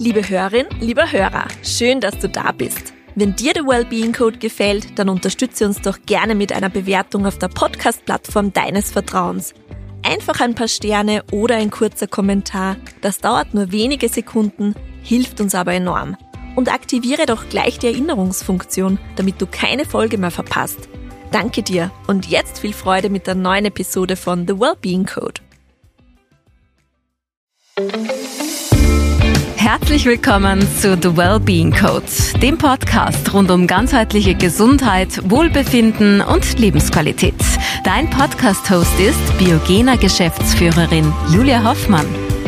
Liebe Hörerin, lieber Hörer, schön, dass du da bist. Wenn dir der Wellbeing Code gefällt, dann unterstütze uns doch gerne mit einer Bewertung auf der Podcast-Plattform deines Vertrauens. Einfach ein paar Sterne oder ein kurzer Kommentar, das dauert nur wenige Sekunden, hilft uns aber enorm. Und aktiviere doch gleich die Erinnerungsfunktion, damit du keine Folge mehr verpasst. Danke dir und jetzt viel Freude mit der neuen Episode von The Wellbeing Code. Herzlich willkommen zu The Wellbeing Code, dem Podcast rund um ganzheitliche Gesundheit, Wohlbefinden und Lebensqualität. Dein Podcast-Host ist Biogena-Geschäftsführerin Julia Hoffmann.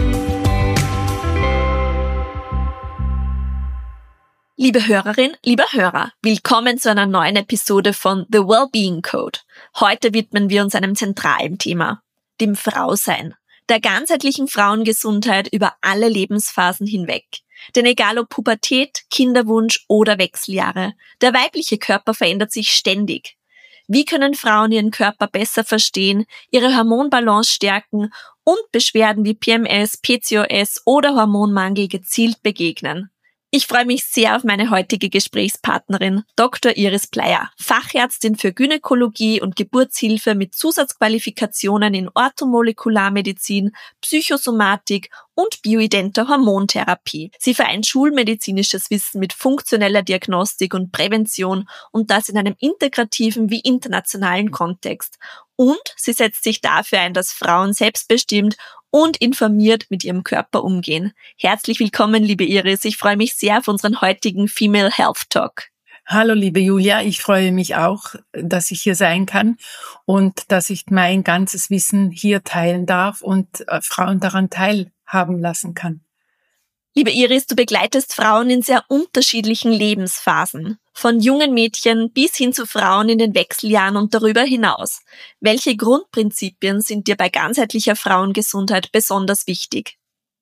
Liebe Hörerin, lieber Hörer, willkommen zu einer neuen Episode von The Wellbeing Code. Heute widmen wir uns einem zentralen Thema, dem Frausein. Der ganzheitlichen Frauengesundheit über alle Lebensphasen hinweg. Denn egal ob Pubertät, Kinderwunsch oder Wechseljahre, der weibliche Körper verändert sich ständig. Wie können Frauen ihren Körper besser verstehen, ihre Hormonbalance stärken und Beschwerden wie PMS, PCOS oder Hormonmangel gezielt begegnen? Ich freue mich sehr auf meine heutige Gesprächspartnerin, Dr. Iris Pleyer, Fachärztin für Gynäkologie und Geburtshilfe mit Zusatzqualifikationen in Orthomolekularmedizin, Psychosomatik und bioidenter Hormontherapie. Sie vereint schulmedizinisches Wissen mit funktioneller Diagnostik und Prävention und das in einem integrativen wie internationalen Kontext. Und sie setzt sich dafür ein, dass Frauen selbstbestimmt und informiert mit ihrem Körper umgehen. Herzlich willkommen, liebe Iris. Ich freue mich sehr auf unseren heutigen Female Health Talk. Hallo, liebe Julia. Ich freue mich auch, dass ich hier sein kann und dass ich mein ganzes Wissen hier teilen darf und Frauen daran teilhaben lassen kann. Liebe Iris, du begleitest Frauen in sehr unterschiedlichen Lebensphasen. Von jungen Mädchen bis hin zu Frauen in den Wechseljahren und darüber hinaus. Welche Grundprinzipien sind dir bei ganzheitlicher Frauengesundheit besonders wichtig?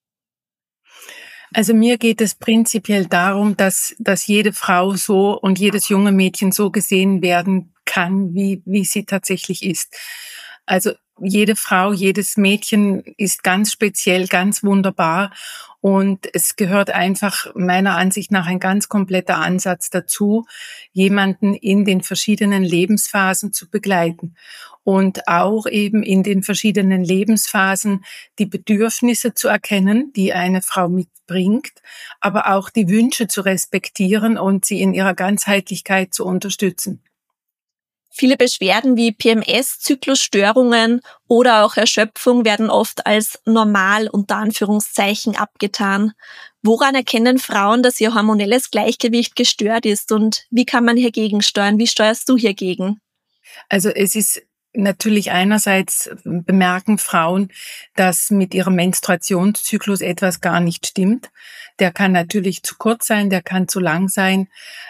Also mir geht es prinzipiell darum, dass jede Frau so und jedes junge Mädchen so gesehen werden kann, wie sie tatsächlich ist. Also jede Frau, jedes Mädchen ist ganz speziell, ganz wunderbar und es gehört einfach meiner Ansicht nach ein ganz kompletter Ansatz dazu, jemanden in den verschiedenen Lebensphasen zu begleiten und auch eben in den verschiedenen Lebensphasen die Bedürfnisse zu erkennen, die eine Frau mitbringt, aber auch die Wünsche zu respektieren und sie in ihrer Ganzheitlichkeit zu unterstützen. Viele Beschwerden wie PMS, Zyklusstörungen oder auch Erschöpfung werden oft als normal unter Anführungszeichen abgetan. Woran erkennen Frauen, dass ihr hormonelles Gleichgewicht gestört ist und wie kann man hier gegensteuern? Wie steuerst du hier gegen? Also es ist natürlich einerseits bemerken Frauen, dass mit ihrem Menstruationszyklus etwas gar nicht stimmt. Der kann natürlich zu kurz sein, der kann zu lang sein.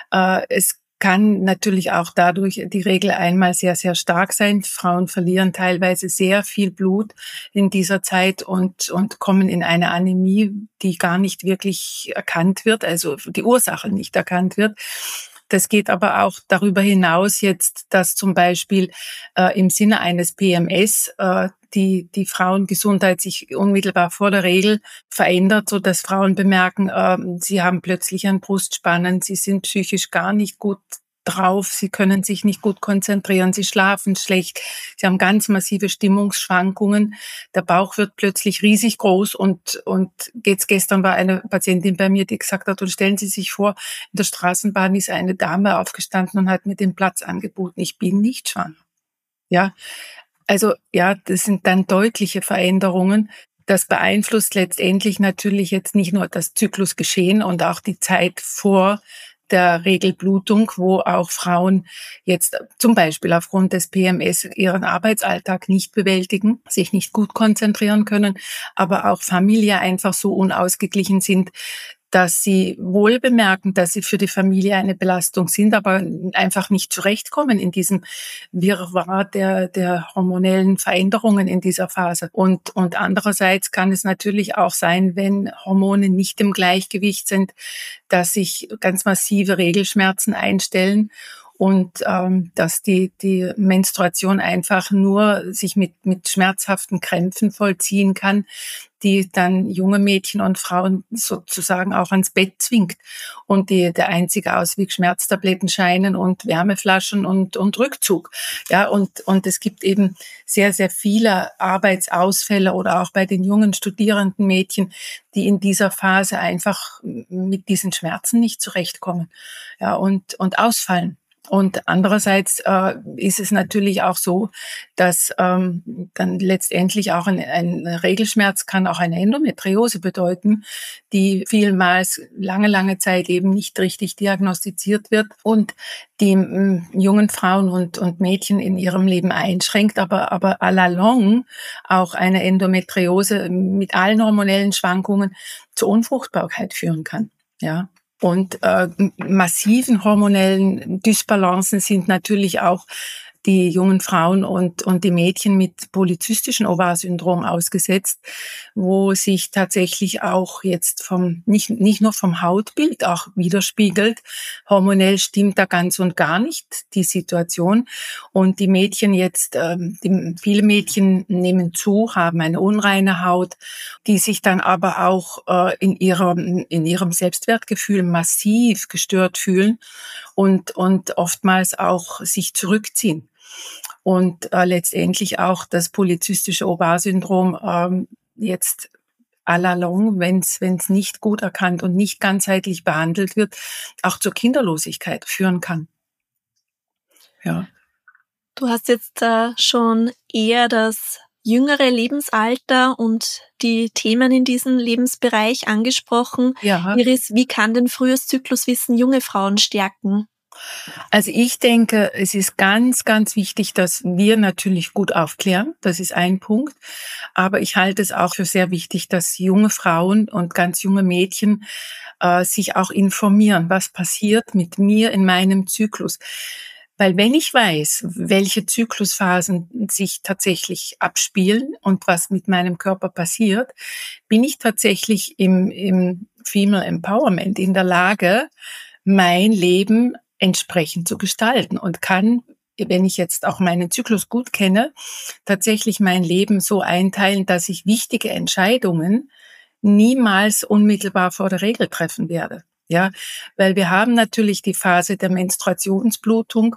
Es kann natürlich auch dadurch die Regel einmal sehr, sehr stark sein. Frauen verlieren teilweise sehr viel Blut in dieser Zeit und kommen in eine Anämie, die gar nicht wirklich erkannt wird, also die Ursache nicht erkannt wird. Das geht aber auch darüber hinaus jetzt, dass zum Beispiel im Sinne eines PMS die Frauengesundheit sich unmittelbar vor der Regel verändert, so dass Frauen bemerken, sie haben plötzlich ein Brustspannen, sie sind psychisch gar nicht gut drauf, sie können sich nicht gut konzentrieren, sie schlafen schlecht, sie haben ganz massive Stimmungsschwankungen, der Bauch wird plötzlich riesig groß und gestern war eine Patientin bei mir, die gesagt hat, und stellen Sie sich vor, in der Straßenbahn ist eine Dame aufgestanden und hat mir den Platz angeboten, ich bin nicht schwanger. Ja, also ja, das sind dann deutliche Veränderungen. Das beeinflusst letztendlich natürlich jetzt nicht nur das Zyklusgeschehen und auch die Zeit vor der Regelblutung, wo auch Frauen jetzt zum Beispiel aufgrund des PMS ihren Arbeitsalltag nicht bewältigen, sich nicht gut konzentrieren können, aber auch familiär einfach so unausgeglichen sind, dass sie wohl bemerken, dass sie für die Familie eine Belastung sind, aber einfach nicht zurechtkommen in diesem Wirrwarr der hormonellen Veränderungen in dieser Phase. Und andererseits kann es natürlich auch sein, wenn Hormone nicht im Gleichgewicht sind, dass sich ganz massive Regelschmerzen einstellen und dass die Menstruation einfach nur sich mit schmerzhaften Krämpfen vollziehen kann, die dann junge Mädchen und Frauen sozusagen auch ans Bett zwingt und der einzige Ausweg Schmerztabletten scheinen und Wärmeflaschen und Rückzug. Ja, und es gibt eben sehr, sehr viele Arbeitsausfälle oder auch bei den jungen studierenden Mädchen, die in dieser Phase einfach mit diesen Schmerzen nicht zurechtkommen, ja, und ausfallen. Und andererseits ist es natürlich auch so, dass dann letztendlich auch ein Regelschmerz kann auch eine Endometriose bedeuten, die vielmals lange Zeit eben nicht richtig diagnostiziert wird und die jungen Frauen und Mädchen in ihrem Leben einschränkt, aber à la longue auch eine Endometriose mit allen hormonellen Schwankungen zur Unfruchtbarkeit führen kann. Ja. Und massiven hormonellen Dysbalancen sind natürlich auch die jungen Frauen und die Mädchen mit polyzystischen Ovarsyndrom ausgesetzt, wo sich tatsächlich auch jetzt nicht nur vom Hautbild auch widerspiegelt. Hormonell stimmt da ganz und gar nicht die Situation. Und die Mädchen jetzt, viele Mädchen nehmen zu, haben eine unreine Haut, die sich dann aber auch in ihrem Selbstwertgefühl massiv gestört fühlen und oftmals auch sich zurückziehen. Und letztendlich auch das polyzystische Ovarsyndrom jetzt à la longue, wenn es nicht gut erkannt und nicht ganzheitlich behandelt wird, auch zur Kinderlosigkeit führen kann. Ja. Du hast jetzt schon eher das jüngere Lebensalter und die Themen in diesem Lebensbereich angesprochen. Ja. Iris, wie kann denn frühes Zykluswissen junge Frauen stärken? Also ich denke, es ist ganz, ganz wichtig, dass wir natürlich gut aufklären. Das ist ein Punkt. Aber ich halte es auch für sehr wichtig, dass junge Frauen und ganz junge Mädchen sich auch informieren, was passiert mit mir in meinem Zyklus. Weil wenn ich weiß, welche Zyklusphasen sich tatsächlich abspielen und was mit meinem Körper passiert, bin ich tatsächlich im Female Empowerment in der Lage, mein Leben entsprechend zu gestalten und kann, wenn ich jetzt auch meinen Zyklus gut kenne, tatsächlich mein Leben so einteilen, dass ich wichtige Entscheidungen niemals unmittelbar vor der Regel treffen werde. Ja, weil wir haben natürlich die Phase der Menstruationsblutung,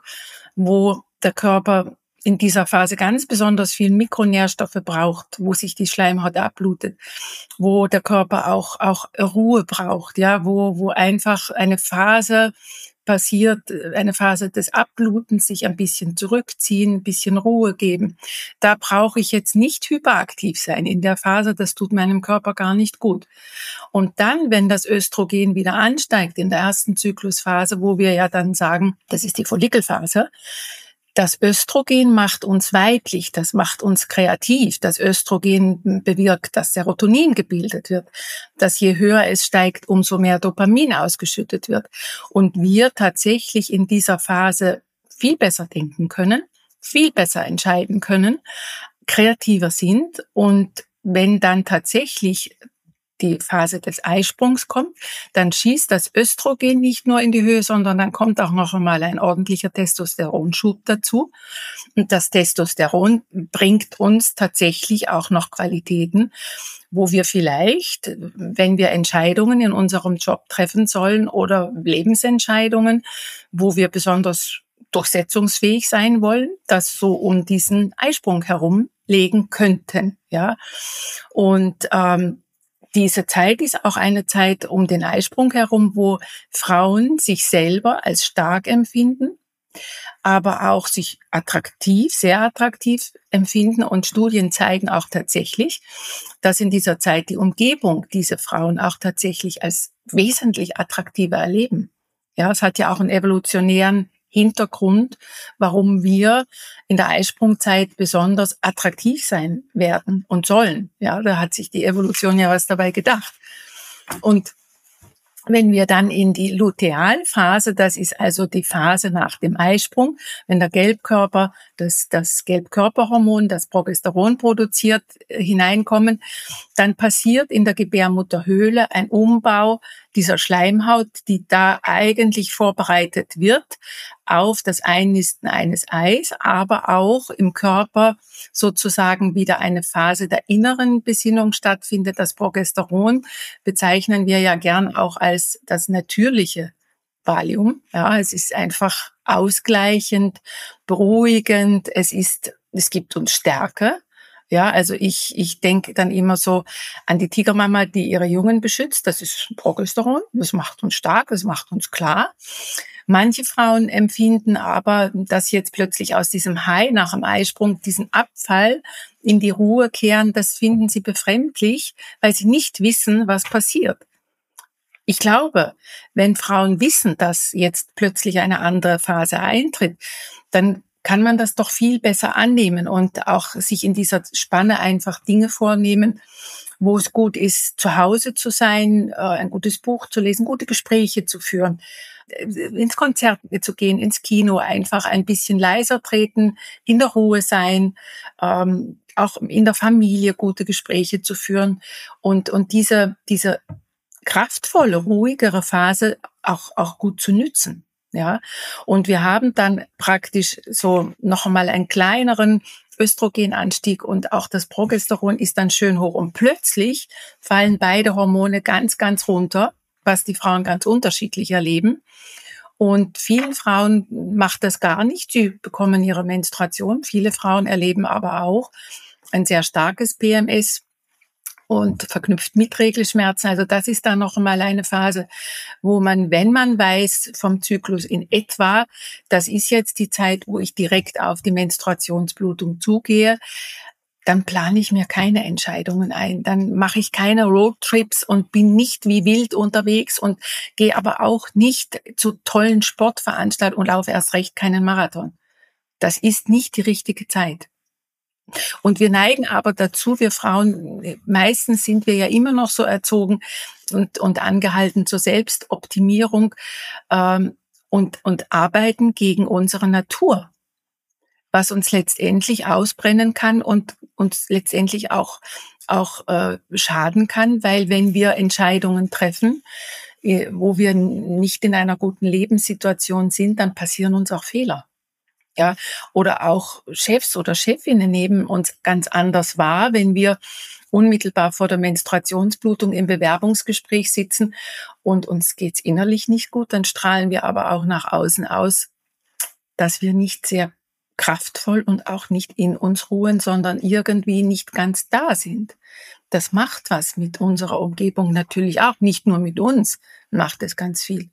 wo der Körper in dieser Phase ganz besonders viel Mikronährstoffe braucht, wo sich die Schleimhaut abblutet, wo der Körper auch Ruhe braucht, ja, wo einfach eine Phase passiert, eine Phase des Abblutens, sich ein bisschen zurückziehen, ein bisschen Ruhe geben. Da brauche ich jetzt nicht hyperaktiv sein in der Phase, das tut meinem Körper gar nicht gut. Und dann, wenn das Östrogen wieder ansteigt in der ersten Zyklusphase, wo wir ja dann sagen, das ist die Follikelphase, das Östrogen macht uns weiblich, das macht uns kreativ. Das Östrogen bewirkt, dass Serotonin gebildet wird, dass je höher es steigt, umso mehr Dopamin ausgeschüttet wird. Und wir tatsächlich in dieser Phase viel besser denken können, viel besser entscheiden können, kreativer sind. Und wenn dann tatsächlich die Phase des Eisprungs kommt, dann schießt das Östrogen nicht nur in die Höhe, sondern dann kommt auch noch einmal ein ordentlicher Testosteronschub dazu. Und das Testosteron bringt uns tatsächlich auch noch Qualitäten, wo wir vielleicht, wenn wir Entscheidungen in unserem Job treffen sollen oder Lebensentscheidungen, wo wir besonders durchsetzungsfähig sein wollen, das so um diesen Eisprung herum legen könnten, ja. Und diese Zeit ist auch eine Zeit um den Eisprung herum, wo Frauen sich selber als stark empfinden, aber auch sich attraktiv, sehr attraktiv empfinden. Und Studien zeigen auch tatsächlich, dass in dieser Zeit die Umgebung diese Frauen auch tatsächlich als wesentlich attraktiver erleben. Ja, es hat ja auch einen evolutionären Hintergrund, warum wir in der Eisprungzeit besonders attraktiv sein werden und sollen. Ja, da hat sich die Evolution ja was dabei gedacht. Und wenn wir dann in die Lutealphase, das ist also die Phase nach dem Eisprung, wenn der Gelbkörper das Gelbkörperhormon, das Progesteron produziert, hineinkommen, dann passiert in der Gebärmutterhöhle ein Umbau dieser Schleimhaut, die da eigentlich vorbereitet wird auf das Einnisten eines Eis, aber auch im Körper sozusagen wieder eine Phase der inneren Besinnung stattfindet. Das Progesteron bezeichnen wir ja gern auch als das natürliche Valium. Ja, es ist einfach ausgleichend, beruhigend, es gibt uns Stärke. Ja, also ich denke dann immer so an die Tigermama, die ihre Jungen beschützt. Das ist Progesteron. Das macht uns stark, das macht uns klar. Manche Frauen empfinden aber, dass jetzt plötzlich aus diesem High nach dem Eisprung diesen Abfall in die Ruhe kehren, das finden sie befremdlich, weil sie nicht wissen, was passiert. Ich glaube, wenn Frauen wissen, dass jetzt plötzlich eine andere Phase eintritt, dann kann man das doch viel besser annehmen und auch sich in dieser Spanne einfach Dinge vornehmen, wo es gut ist, zu Hause zu sein, ein gutes Buch zu lesen, gute Gespräche zu führen, ins Konzert zu gehen, ins Kino, einfach ein bisschen leiser treten, in der Ruhe sein, auch in der Familie gute Gespräche zu führen und diese kraftvolle, ruhigere Phase auch gut zu nützen. Ja, und wir haben dann praktisch so noch einmal einen kleineren Östrogenanstieg und auch das Progesteron ist dann schön hoch und plötzlich fallen beide Hormone ganz, ganz runter, was die Frauen ganz unterschiedlich erleben. Und vielen Frauen macht das gar nicht. Sie bekommen ihre Menstruation. Viele Frauen erleben aber auch ein sehr starkes PMS und verknüpft mit Regelschmerzen. Also das ist dann noch einmal eine Phase, wo man, wenn man weiß vom Zyklus in etwa, das ist jetzt die Zeit, wo ich direkt auf die Menstruationsblutung zugehe, dann plane ich mir keine Entscheidungen ein. Dann mache ich keine Roadtrips und bin nicht wie wild unterwegs und gehe aber auch nicht zu tollen Sportveranstaltungen und laufe erst recht keinen Marathon. Das ist nicht die richtige Zeit. Und wir neigen aber dazu, wir Frauen, meistens sind wir ja immer noch so erzogen und angehalten zur Selbstoptimierung und arbeiten gegen unsere Natur, was uns letztendlich ausbrennen kann und uns letztendlich auch schaden kann, weil wenn wir Entscheidungen treffen, wo wir nicht in einer guten Lebenssituation sind, dann passieren uns auch Fehler. Ja, oder auch Chefs oder Chefinnen nehmen uns ganz anders wahr, wenn wir unmittelbar vor der Menstruationsblutung im Bewerbungsgespräch sitzen und uns geht's innerlich nicht gut, dann strahlen wir aber auch nach außen aus, dass wir nicht sehr kraftvoll und auch nicht in uns ruhen, sondern irgendwie nicht ganz da sind. Das macht was mit unserer Umgebung natürlich auch, nicht nur mit uns, macht es ganz viel.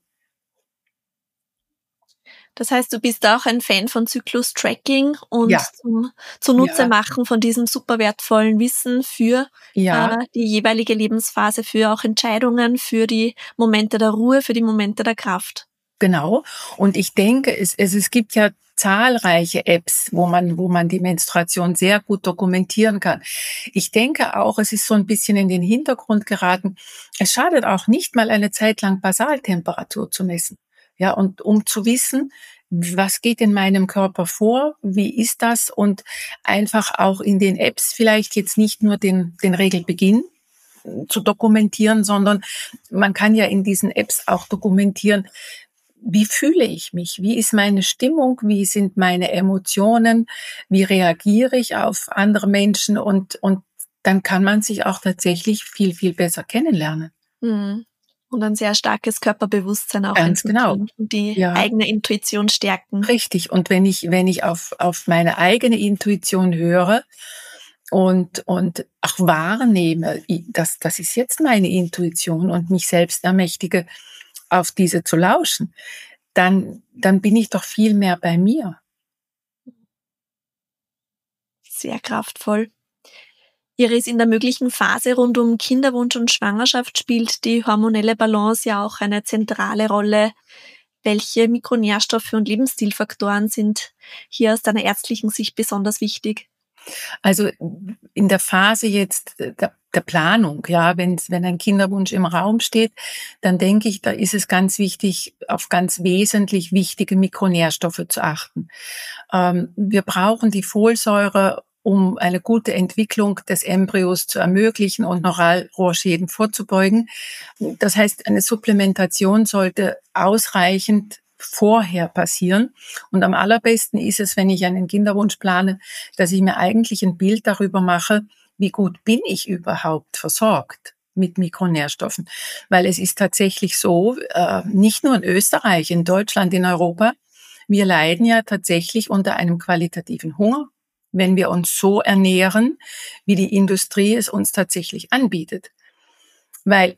Das heißt, du bist auch ein Fan von Zyklus-Tracking und Ja. Zunutze machen von diesem super wertvollen Wissen für die jeweilige Lebensphase, für auch Entscheidungen, für die Momente der Ruhe, für die Momente der Kraft. Genau. Und ich denke, es gibt ja zahlreiche Apps, wo man die Menstruation sehr gut dokumentieren kann. Ich denke auch, es ist so ein bisschen in den Hintergrund geraten. Es schadet auch nicht mal eine Zeit lang Basaltemperatur zu messen. Ja, und um zu wissen, was geht in meinem Körper vor, wie ist das und einfach auch in den Apps vielleicht jetzt nicht nur den Regelbeginn zu dokumentieren, sondern man kann ja in diesen Apps auch dokumentieren, wie fühle ich mich, wie ist meine Stimmung, wie sind meine Emotionen, wie reagiere ich auf andere Menschen und dann kann man sich auch tatsächlich viel, viel besser kennenlernen. Mhm. Und ein sehr starkes Körperbewusstsein auch ganz genau. Und die eigene Intuition stärken. Richtig. Und wenn ich auf meine eigene Intuition höre und auch wahrnehme, das ist jetzt meine Intuition und mich selbst ermächtige, auf diese zu lauschen, dann bin ich doch viel mehr bei mir. Sehr kraftvoll. Iris, in der möglichen Phase rund um Kinderwunsch und Schwangerschaft spielt die hormonelle Balance ja auch eine zentrale Rolle. Welche Mikronährstoffe und Lebensstilfaktoren sind hier aus deiner ärztlichen Sicht besonders wichtig? Also in der Phase jetzt der Planung, ja, wenn ein Kinderwunsch im Raum steht, dann denke ich, da ist es ganz wichtig, auf ganz wesentlich wichtige Mikronährstoffe zu achten. Wir brauchen die Folsäure, um eine gute Entwicklung des Embryos zu ermöglichen und Neuralrohrschäden vorzubeugen. Das heißt, eine Supplementation sollte ausreichend vorher passieren. Und am allerbesten ist es, wenn ich einen Kinderwunsch plane, dass ich mir eigentlich ein Bild darüber mache, wie gut bin ich überhaupt versorgt mit Mikronährstoffen. Weil es ist tatsächlich so, nicht nur in Österreich, in Deutschland, in Europa, wir leiden ja tatsächlich unter einem qualitativen Hunger, wenn wir uns so ernähren, wie die Industrie es uns tatsächlich anbietet. Weil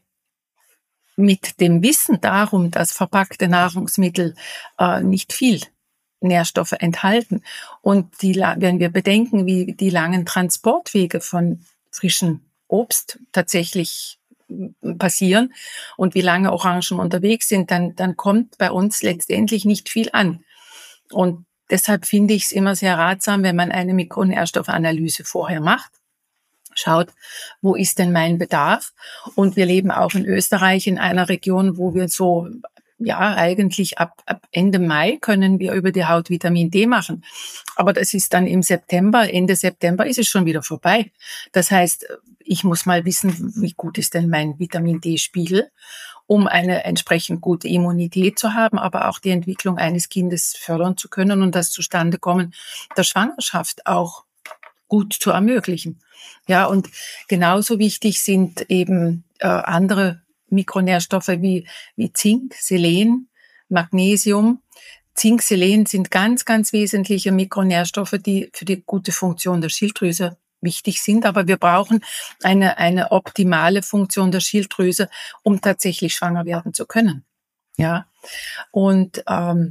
mit dem Wissen darum, dass verpackte Nahrungsmittel nicht viel Nährstoffe enthalten und wenn wir bedenken, wie die langen Transportwege von frischem Obst tatsächlich passieren und wie lange Orangen unterwegs sind, dann kommt bei uns letztendlich nicht viel an. Und deshalb finde ich es immer sehr ratsam, wenn man eine Mikronährstoffanalyse vorher macht. Schaut, wo ist denn mein Bedarf? Und wir leben auch in Österreich in einer Region, wo wir so, ja, eigentlich ab Ende Mai können wir über die Haut Vitamin D machen. Aber das ist dann im September, Ende September ist es schon wieder vorbei. Das heißt, ich muss mal wissen, wie gut ist denn mein Vitamin D-Spiegel, um eine entsprechend gute Immunität zu haben, aber auch die Entwicklung eines Kindes fördern zu können und das Zustandekommen der Schwangerschaft auch gut zu ermöglichen. Ja, und genauso wichtig sind eben andere Mikronährstoffe wie Zink, Selen, Magnesium. Zink, Selen sind ganz, ganz wesentliche Mikronährstoffe, die für die gute Funktion der Schilddrüse wichtig sind. Aber wir brauchen eine optimale Funktion der Schilddrüse, um tatsächlich schwanger werden zu können. Ja, und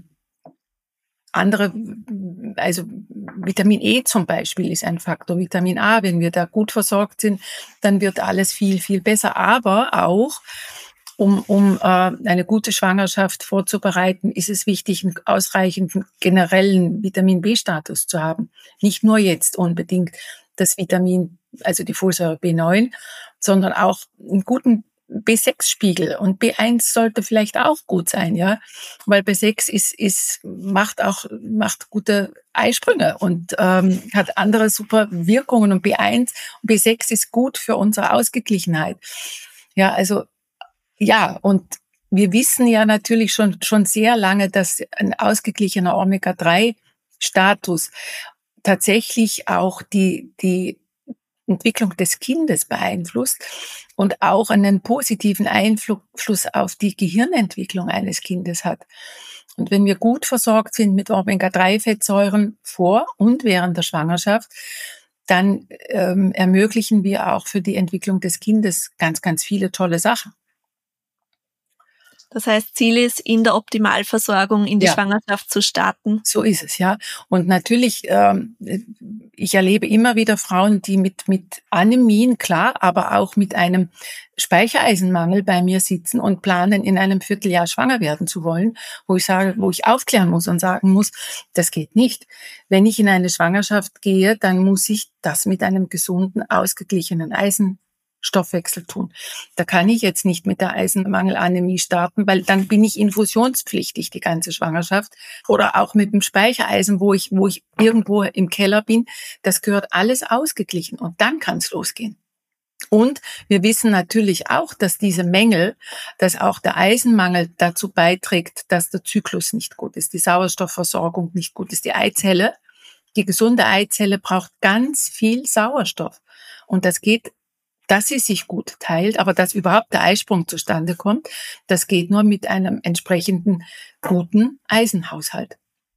andere, also Vitamin E zum Beispiel ist ein Faktor, Vitamin A, wenn wir da gut versorgt sind, dann wird alles viel, viel besser. Aber auch, um eine gute Schwangerschaft vorzubereiten, ist es wichtig, einen ausreichenden generellen Vitamin B-Status zu haben. Nicht nur jetzt unbedingt das Vitamin, also die Folsäure B9, sondern auch einen guten B6-Spiegel, und B1 sollte vielleicht auch gut sein, ja, weil B6 macht gute Eisprünge und hat andere super Wirkungen, und B6 ist gut für unsere Ausgeglichenheit. Ja, also ja, und wir wissen ja natürlich schon sehr lange, dass ein ausgeglichener Omega-3-Status tatsächlich auch die Entwicklung des Kindes beeinflusst und auch einen positiven Einfluss auf die Gehirnentwicklung eines Kindes hat. Und wenn wir gut versorgt sind mit Omega-3-Fettsäuren vor und während der Schwangerschaft, dann ermöglichen wir auch für die Entwicklung des Kindes ganz, ganz viele tolle Sachen. Das heißt, Ziel ist, in der Optimalversorgung in die Schwangerschaft zu starten. So ist es, ja. Und natürlich, ich erlebe immer wieder Frauen, die mit Anämien, klar, aber auch mit einem Speichereisenmangel bei mir sitzen und planen, in einem Vierteljahr schwanger werden zu wollen, wo ich aufklären muss und sagen muss, das geht nicht. Wenn ich in eine Schwangerschaft gehe, dann muss ich das mit einem gesunden, ausgeglichenen Eisenstoffwechsel tun. Da kann ich jetzt nicht mit der Eisenmangelanämie starten, weil dann bin ich infusionspflichtig die ganze Schwangerschaft, oder auch mit dem Speichereisen, wo ich irgendwo im Keller bin. Das gehört alles ausgeglichen, und dann kann es losgehen. Und wir wissen natürlich auch, dass diese Mängel, dass auch der Eisenmangel dazu beiträgt, dass der Zyklus nicht gut ist, die Sauerstoffversorgung nicht gut ist. Die gesunde Eizelle braucht ganz viel Sauerstoff, und das geht, dass sie sich gut teilt, aber dass überhaupt der Eisprung zustande kommt, das geht nur mit einem entsprechenden guten Eisenhaushalt.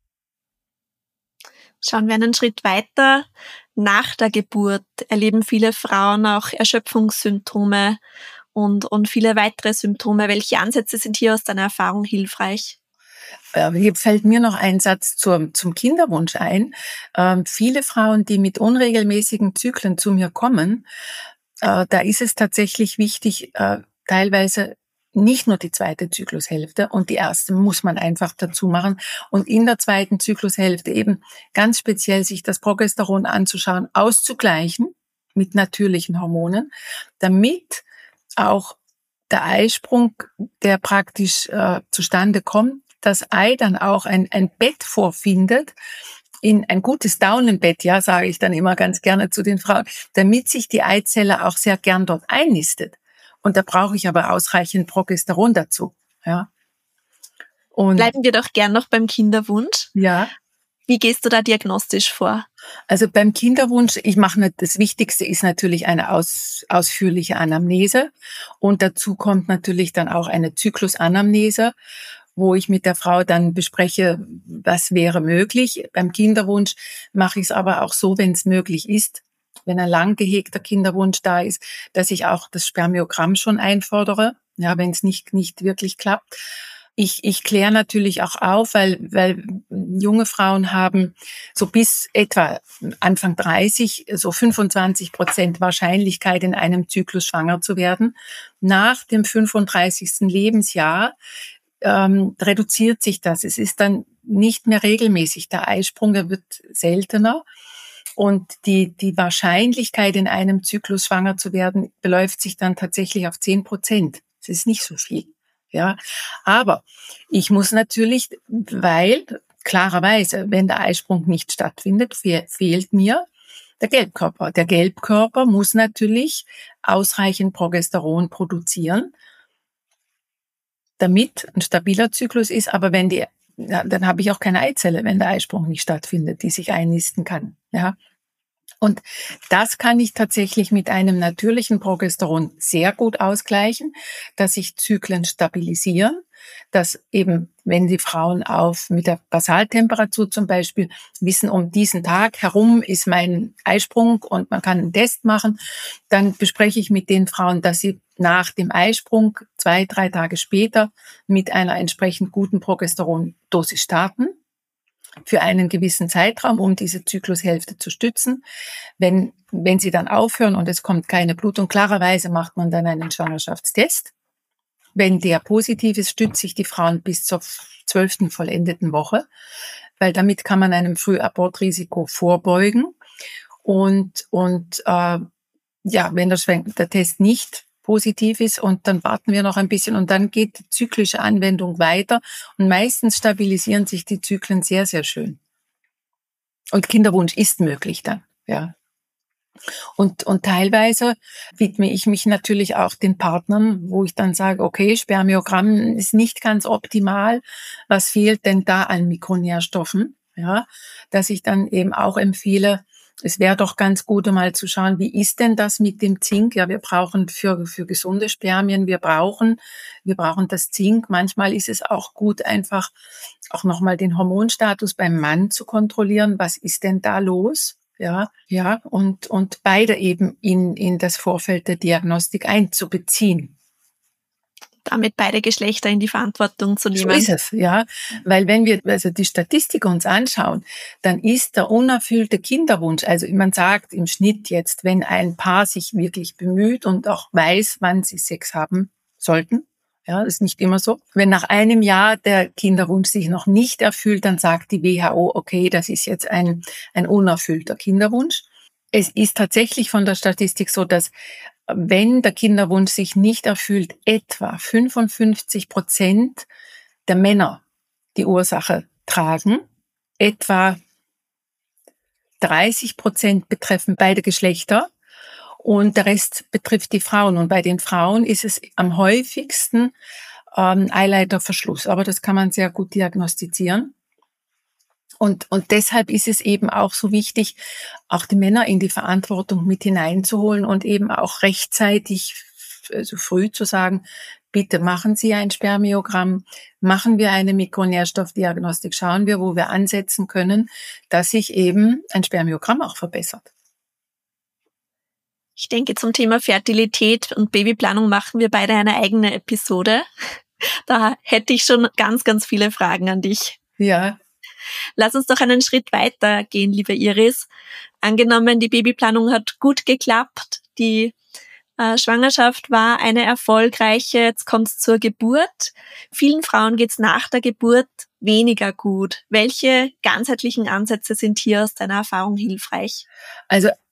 Schauen wir einen Schritt weiter. Nach der Geburt erleben viele Frauen auch Erschöpfungssymptome und viele weitere Symptome. Welche Ansätze sind hier aus deiner Erfahrung hilfreich? Hier fällt mir noch ein Satz zum Kinderwunsch ein. Viele Frauen, die mit unregelmäßigen Zyklen zu mir kommen, da ist es tatsächlich wichtig, teilweise nicht nur die zweite Zyklushälfte, und die erste muss man einfach dazu machen, und in der zweiten Zyklushälfte eben ganz speziell sich das Progesteron anzuschauen, auszugleichen, mit natürlichen Hormonen, damit auch der Eisprung, der praktisch zustande kommt, das Ei dann auch ein Bett vorfindet, in ein gutes Daunenbett, ja, sage ich dann immer ganz gerne zu den Frauen, damit sich die Eizelle auch sehr gern dort einnistet. Und da brauche ich aber ausreichend Progesteron dazu, ja. Und bleiben wir doch gern noch beim Kinderwunsch. ja. Wie gehst du da diagnostisch vor? Also beim Kinderwunsch, das Wichtigste ist natürlich eine ausführliche Anamnese. Und dazu kommt natürlich dann auch eine Zyklusanamnese, wo ich mit der Frau dann bespreche, was wäre möglich. Beim Kinderwunsch mache ich es aber auch so, wenn es möglich ist, wenn ein lang gehegter Kinderwunsch da ist, dass ich auch das Spermiogramm schon einfordere, ja, wenn es nicht wirklich klappt. Ich kläre natürlich auch auf, weil junge Frauen haben so bis etwa Anfang 30 so 25% Wahrscheinlichkeit, in einem Zyklus schwanger zu werden. Nach dem 35. Lebensjahr reduziert sich das. Es ist dann nicht mehr regelmäßig. Der Eisprung, der wird seltener. Und die Wahrscheinlichkeit, in einem Zyklus schwanger zu werden, beläuft sich dann tatsächlich auf 10%. Das ist nicht so viel. Ja, aber ich muss natürlich, weil klarerweise, wenn der Eisprung nicht stattfindet, fehlt mir der Gelbkörper. Der Gelbkörper muss natürlich ausreichend Progesteron produzieren, damit ein stabiler Zyklus ist. Aber dann habe ich auch keine Eizelle, wenn der Eisprung nicht stattfindet, die sich einnisten kann. Ja. Und das kann ich tatsächlich mit einem natürlichen Progesteron sehr gut ausgleichen, dass sich Zyklen stabilisieren, dass eben, wenn die Frauen mit der Basaltemperatur zum Beispiel wissen, um diesen Tag herum ist mein Eisprung und man kann einen Test machen, dann bespreche ich mit den Frauen, dass sie nach dem Eisprung 2-3 Tage später mit einer entsprechend guten Progesterondosis starten, für einen gewissen Zeitraum, um diese Zyklushälfte zu stützen. Wenn sie dann aufhören und es kommt keine Blutung, klarerweise macht man dann einen Schwangerschaftstest. Wenn der positiv ist, stützt sich die Frauen bis zur 12. vollendeten Woche, weil damit kann man einem Frühabortrisiko vorbeugen. Und wenn der Test nicht positiv ist und dann warten wir noch ein bisschen und dann geht die zyklische Anwendung weiter und meistens stabilisieren sich die Zyklen sehr, sehr schön. Und Kinderwunsch ist möglich dann, ja. Und teilweise widme ich mich natürlich auch den Partnern, wo ich dann sage, okay, Spermiogramm ist nicht ganz optimal. Was fehlt denn da an Mikronährstoffen? Ja, dass ich dann eben auch empfehle, es wäre doch ganz gut, mal zu schauen, wie ist denn das mit dem Zink? Ja, wir brauchen für gesunde Spermien, wir brauchen das Zink. Manchmal ist es auch gut, einfach auch nochmal den Hormonstatus beim Mann zu kontrollieren. Was ist denn da los? Ja, und beide eben in das Vorfeld der Diagnostik einzubeziehen. Damit beide Geschlechter in die Verantwortung zu nehmen. So ist es, ja. Weil wenn wir also die Statistik uns anschauen, dann ist der unerfüllte Kinderwunsch, also man sagt im Schnitt jetzt, wenn ein Paar sich wirklich bemüht und auch weiß, wann sie Sex haben sollten, ja, das ist nicht immer so. Wenn nach einem Jahr der Kinderwunsch sich noch nicht erfüllt, dann sagt die WHO, okay, das ist jetzt ein unerfüllter Kinderwunsch. Es ist tatsächlich von der Statistik so, dass wenn der Kinderwunsch sich nicht erfüllt, etwa 55% der Männer die Ursache tragen, etwa 30% betreffen beide Geschlechter und der Rest betrifft die Frauen. Und bei den Frauen ist es am häufigsten Eileiterverschluss, aber das kann man sehr gut diagnostizieren. Und deshalb ist es eben auch so wichtig, auch die Männer in die Verantwortung mit hineinzuholen und eben auch rechtzeitig, so früh zu sagen, bitte machen Sie ein Spermiogramm, machen wir eine Mikronährstoffdiagnostik, schauen wir, wo wir ansetzen können, dass sich eben ein Spermiogramm auch verbessert. Ich denke, zum Thema Fertilität und Babyplanung machen wir beide eine eigene Episode. Da hätte ich schon ganz, ganz viele Fragen an dich. Ja. Lass uns doch einen Schritt weiter gehen, liebe Iris. Angenommen, die Babyplanung hat gut geklappt, die Schwangerschaft war eine erfolgreiche, jetzt kommt's zur Geburt. Vielen Frauen geht's nach der Geburt weniger gut. Welche ganzheitlichen Ansätze sind hier aus deiner Erfahrung hilfreich? Also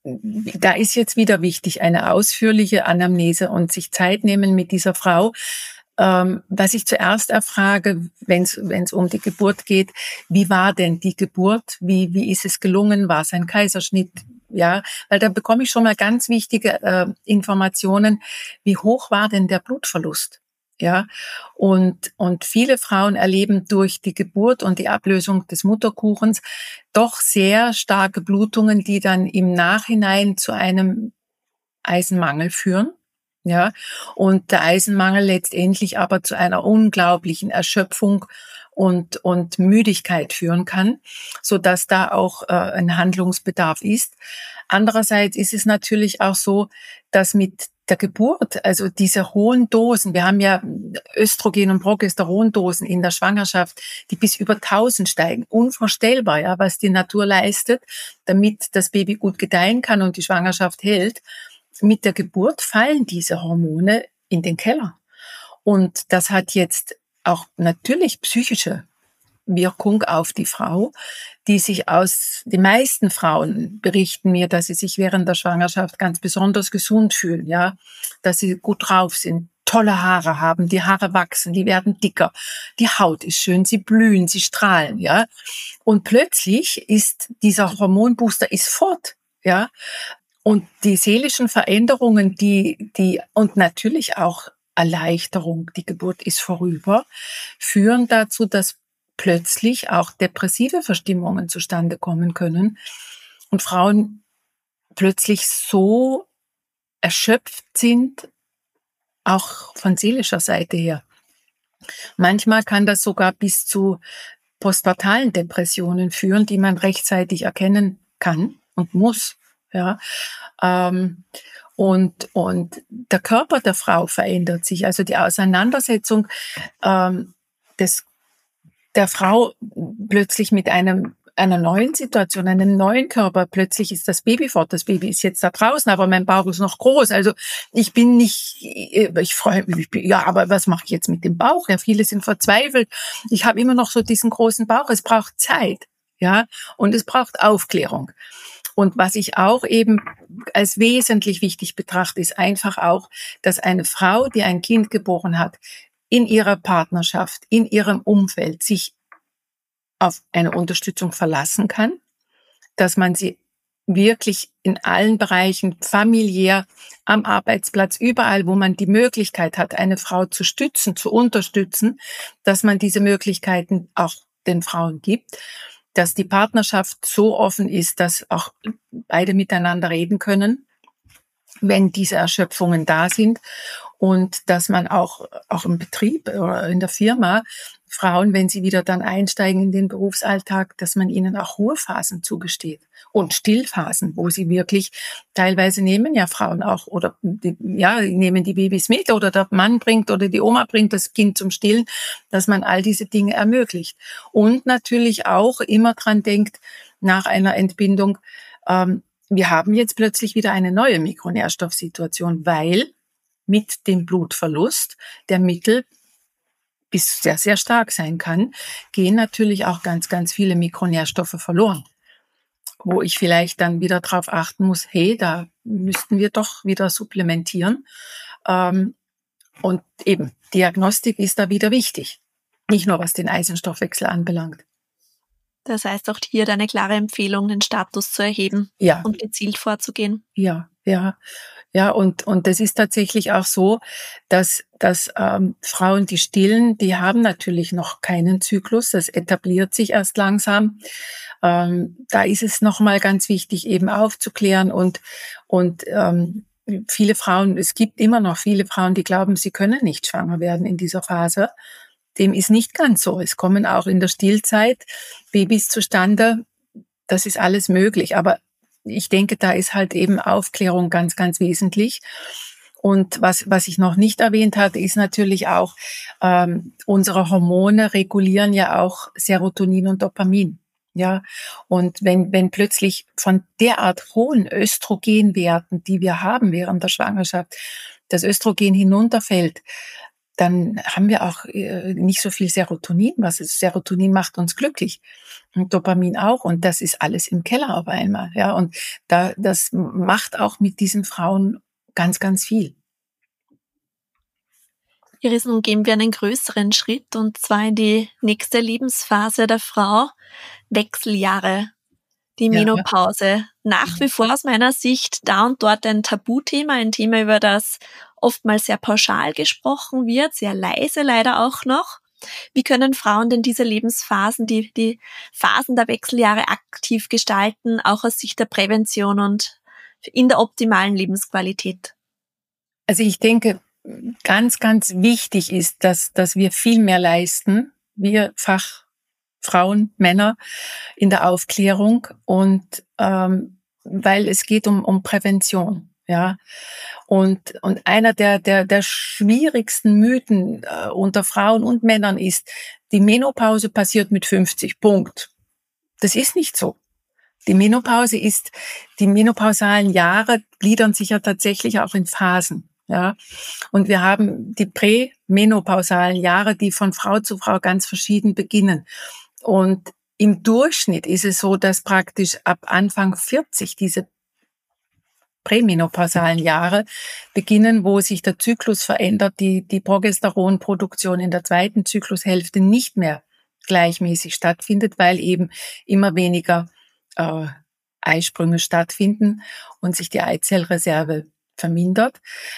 da ist jetzt wieder wichtig, eine ausführliche Anamnese und sich Zeit nehmen mit dieser Frau. Was ich zuerst erfrage, wenn es um die Geburt geht, wie war denn die Geburt? Wie ist es gelungen? War es ein Kaiserschnitt? Ja, weil da bekomme ich schon mal ganz wichtige Informationen. Wie hoch war denn der Blutverlust? Ja, und viele Frauen erleben durch die Geburt und die Ablösung des Mutterkuchens doch sehr starke Blutungen, die dann im Nachhinein zu einem Eisenmangel führen. Ja, und der Eisenmangel letztendlich aber zu einer unglaublichen Erschöpfung und Müdigkeit führen kann, so dass da auch ein Handlungsbedarf ist. Andererseits ist es natürlich auch so, dass mit der Geburt, also diese hohen Dosen, wir haben ja Östrogen- und Progesterondosen in der Schwangerschaft, die bis über 1000 steigen. Unvorstellbar, ja, was die Natur leistet, damit das Baby gut gedeihen kann und die Schwangerschaft hält. Mit der Geburt fallen diese Hormone in den Keller. Und das hat jetzt auch natürlich psychische Wirkung auf die Frau, die meisten Frauen berichten mir, dass sie sich während der Schwangerschaft ganz besonders gesund fühlen, ja, dass sie gut drauf sind, tolle Haare haben, die Haare wachsen, die werden dicker, die Haut ist schön, sie blühen, sie strahlen, ja. Und plötzlich ist dieser Hormonbooster fort, ja. Und die seelischen Veränderungen, und natürlich auch Erleichterung, die Geburt ist vorüber, führen dazu, dass plötzlich auch depressive Verstimmungen zustande kommen können und Frauen plötzlich so erschöpft sind, auch von seelischer Seite her. Manchmal kann das sogar bis zu postpartalen Depressionen führen, die man rechtzeitig erkennen kann und muss. Ja, und der Körper der Frau verändert sich. Also die Auseinandersetzung der Frau plötzlich mit einer neuen Situation, einem neuen Körper. Plötzlich ist das Baby fort. Das Baby ist jetzt da draußen, aber mein Bauch ist noch groß. Also ich freue mich, ja, aber was mache ich jetzt mit dem Bauch? Ja, viele sind verzweifelt. Ich habe immer noch so diesen großen Bauch. Es braucht Zeit, ja, und es braucht Aufklärung. Und was ich auch eben als wesentlich wichtig betrachte, ist einfach auch, dass eine Frau, die ein Kind geboren hat, in ihrer Partnerschaft, in ihrem Umfeld sich auf eine Unterstützung verlassen kann, dass man sie wirklich in allen Bereichen, familiär, am Arbeitsplatz, überall, wo man die Möglichkeit hat, eine Frau zu stützen, zu unterstützen, dass man diese Möglichkeiten auch den Frauen gibt, dass die Partnerschaft so offen ist, dass auch beide miteinander reden können, wenn diese Erschöpfungen da sind, und dass man auch im Betrieb oder in der Firma Frauen, wenn sie wieder dann einsteigen in den Berufsalltag, dass man ihnen auch Ruhephasen zugesteht und Stillphasen, wo sie wirklich, teilweise nehmen ja Frauen auch nehmen die Babys mit oder der Mann bringt oder die Oma bringt das Kind zum Stillen, dass man all diese Dinge ermöglicht. Und natürlich auch immer dran denkt, nach einer Entbindung, wir haben jetzt plötzlich wieder eine neue Mikronährstoffsituation, weil mit dem Blutverlust der Mittel bis sehr, sehr stark sein kann, gehen natürlich auch ganz, ganz viele Mikronährstoffe verloren, wo ich vielleicht dann wieder darauf achten muss, hey, da müssten wir doch wieder supplementieren. Und eben, Diagnostik ist da wieder wichtig, nicht nur was den Eisenstoffwechsel anbelangt. Das heißt auch hier deine klare Empfehlung, den Status zu erheben, ja, und gezielt vorzugehen. Ja, und das ist tatsächlich auch so, dass Frauen, die stillen, die haben natürlich noch keinen Zyklus, das etabliert sich erst langsam. Da ist es nochmal ganz wichtig, eben aufzuklären und viele Frauen, es gibt immer noch viele Frauen, die glauben, sie können nicht schwanger werden in dieser Phase. Dem ist nicht ganz so. Es kommen auch in der Stillzeit Babys zustande. Das ist alles möglich. Aber ich denke, da ist halt eben Aufklärung ganz, ganz wesentlich. Und was ich noch nicht erwähnt hatte, ist natürlich auch, unsere Hormone regulieren ja auch Serotonin und Dopamin. Ja, und wenn plötzlich von derart hohen Östrogenwerten, die wir haben während der Schwangerschaft, das Östrogen hinunterfällt, dann haben wir auch nicht so viel Serotonin. Serotonin macht uns glücklich und Dopamin auch, und das ist alles im Keller auf einmal. Ja, und das macht auch mit diesen Frauen ganz, ganz viel. Iris, nun gehen wir einen größeren Schritt, und zwar in die nächste Lebensphase der Frau, Wechseljahre, die Menopause. Nach wie vor aus meiner Sicht da und dort ein Tabuthema, ein Thema, über das oftmals sehr pauschal gesprochen wird, sehr leise leider auch noch. Wie können Frauen denn diese Lebensphasen, die Phasen der Wechseljahre aktiv gestalten, auch aus Sicht der Prävention und in der optimalen Lebensqualität? Also ich denke, ganz, ganz wichtig ist, dass wir viel mehr leisten, wir Fachfrauen, Männer, in der Aufklärung, und weil es geht um Prävention. Ja, und einer der schwierigsten Mythen unter Frauen und Männern ist, die Menopause passiert mit 50, Punkt. Das ist nicht so. Die menopausalen Jahre gliedern sich ja tatsächlich auch in Phasen. Ja, und wir haben die prämenopausalen Jahre, die von Frau zu Frau ganz verschieden beginnen. Und im Durchschnitt ist es so, dass praktisch ab Anfang 40 diese prämenopausalen Jahre beginnen, wo sich der Zyklus verändert, die Progesteronproduktion in der zweiten Zyklushälfte nicht mehr gleichmäßig stattfindet, weil eben immer weniger Eisprünge stattfinden und sich die Eizellreserve vermindert.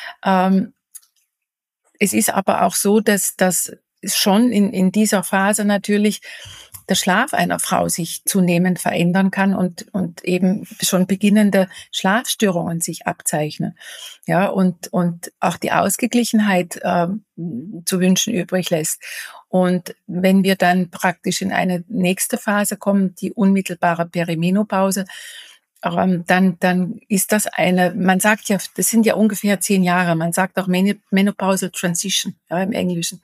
Es ist aber auch so, dass schon in dieser Phase natürlich der Schlaf einer Frau sich zunehmend verändern kann und eben schon beginnende Schlafstörungen sich abzeichnen. Ja, und auch die Ausgeglichenheit zu wünschen übrig lässt. Und wenn wir dann praktisch in eine nächste Phase kommen, die unmittelbare Perimenopause, dann ist das man sagt ja, das sind ja ungefähr 10 Jahre, man sagt auch Menopausal Transition, ja, im Englischen.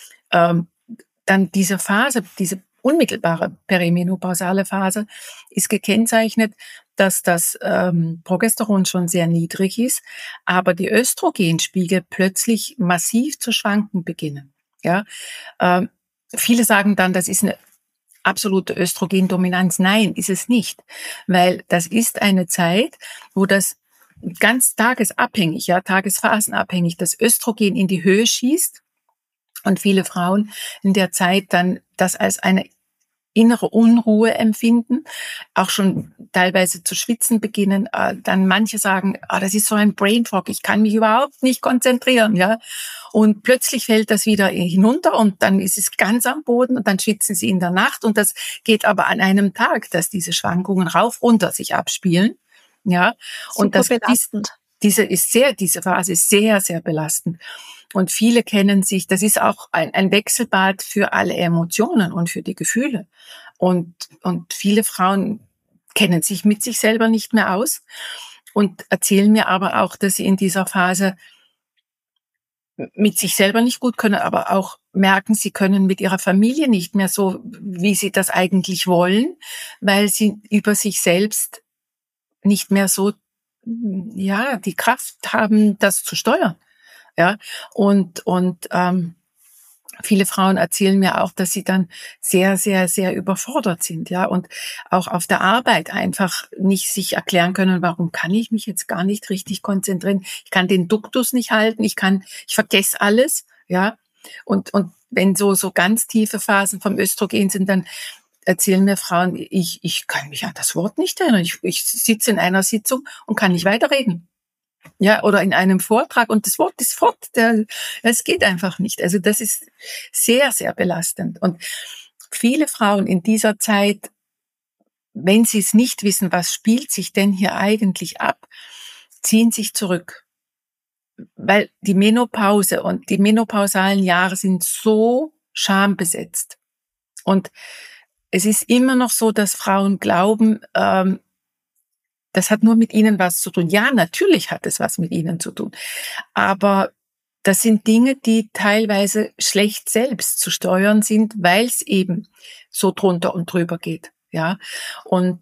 Dann diese Phase, diese unmittelbare perimenopausale Phase ist gekennzeichnet, dass das Progesteron schon sehr niedrig ist, aber die Östrogenspiegel plötzlich massiv zu schwanken beginnen. Ja, viele sagen dann, das ist eine absolute Östrogendominanz. Nein, ist es nicht, weil das ist eine Zeit, wo das ganz tagesabhängig, ja, tagesphasenabhängig, das Östrogen in die Höhe schießt und viele Frauen in der Zeit dann das als eine innere Unruhe empfinden, auch schon teilweise zu schwitzen beginnen. Dann manche sagen, das ist so ein Brain Fog, ich kann mich überhaupt nicht konzentrieren, ja. Und plötzlich fällt das wieder hinunter und dann ist es ganz am Boden und dann schwitzen sie in der Nacht, und das geht aber an einem Tag, dass diese Schwankungen rauf runter sich abspielen, ja. Und das ist belastend. Diese Phase ist sehr, sehr belastend. Und viele kennen sich, das ist auch ein Wechselbad für alle Emotionen und für die Gefühle. Und viele Frauen kennen sich mit sich selber nicht mehr aus und erzählen mir aber auch, dass sie in dieser Phase mit sich selber nicht gut können, aber auch merken, sie können mit ihrer Familie nicht mehr so, wie sie das eigentlich wollen, weil sie über sich selbst nicht mehr so, ja, die Kraft haben, das zu steuern. Ja, und viele Frauen erzählen mir auch, dass sie dann sehr, sehr, sehr überfordert sind, ja, und auch auf der Arbeit einfach nicht sich erklären können, warum kann ich mich jetzt gar nicht richtig konzentrieren? Ich kann den Duktus nicht halten, ich vergesse alles, ja, und wenn so ganz tiefe Phasen vom Östrogen sind, dann erzählen mir Frauen, ich kann mich an das Wort nicht erinnern, ich sitze in einer Sitzung und kann nicht weiterreden. Ja, oder in einem Vortrag und das Wort ist fort. Es geht einfach nicht. Also das ist sehr, sehr belastend. Und viele Frauen in dieser Zeit, wenn sie es nicht wissen, was spielt sich denn hier eigentlich ab, ziehen sich zurück. Weil die Menopause und die menopausalen Jahre sind so schambesetzt. Und es ist immer noch so, dass Frauen glauben, das hat nur mit ihnen was zu tun. Ja, natürlich hat es was mit ihnen zu tun. Aber das sind Dinge, die teilweise schlecht selbst zu steuern sind, weil es eben so drunter und drüber geht. Ja, und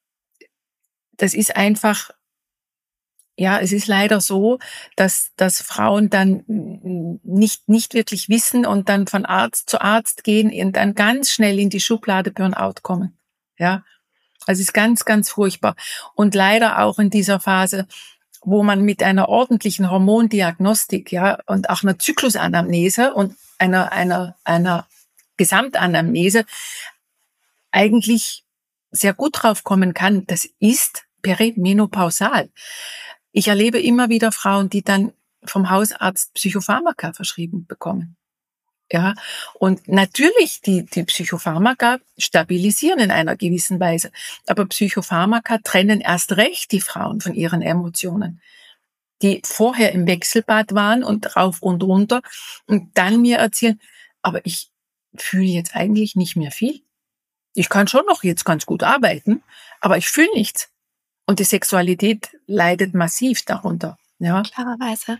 das ist einfach, ja, es ist leider so, dass Frauen dann nicht wirklich wissen und dann von Arzt zu Arzt gehen und dann ganz schnell in die Schublade Burnout kommen. Ja, also es ist ganz, ganz furchtbar. Und leider auch in dieser Phase, wo man mit einer ordentlichen Hormondiagnostik, ja, und auch einer Zyklusanamnese und einer Gesamtanamnese eigentlich sehr gut drauf kommen kann, das ist perimenopausal. Ich erlebe immer wieder Frauen, die dann vom Hausarzt Psychopharmaka verschrieben bekommen. Ja, und natürlich die Psychopharmaka stabilisieren in einer gewissen Weise, aber Psychopharmaka trennen erst recht die Frauen von ihren Emotionen, die vorher im Wechselbad waren und rauf und runter und dann mir erzählen, aber ich fühle jetzt eigentlich nicht mehr viel. Ich kann schon noch jetzt ganz gut arbeiten, aber ich fühle nichts. Und die Sexualität leidet massiv darunter. Ja. Klarerweise.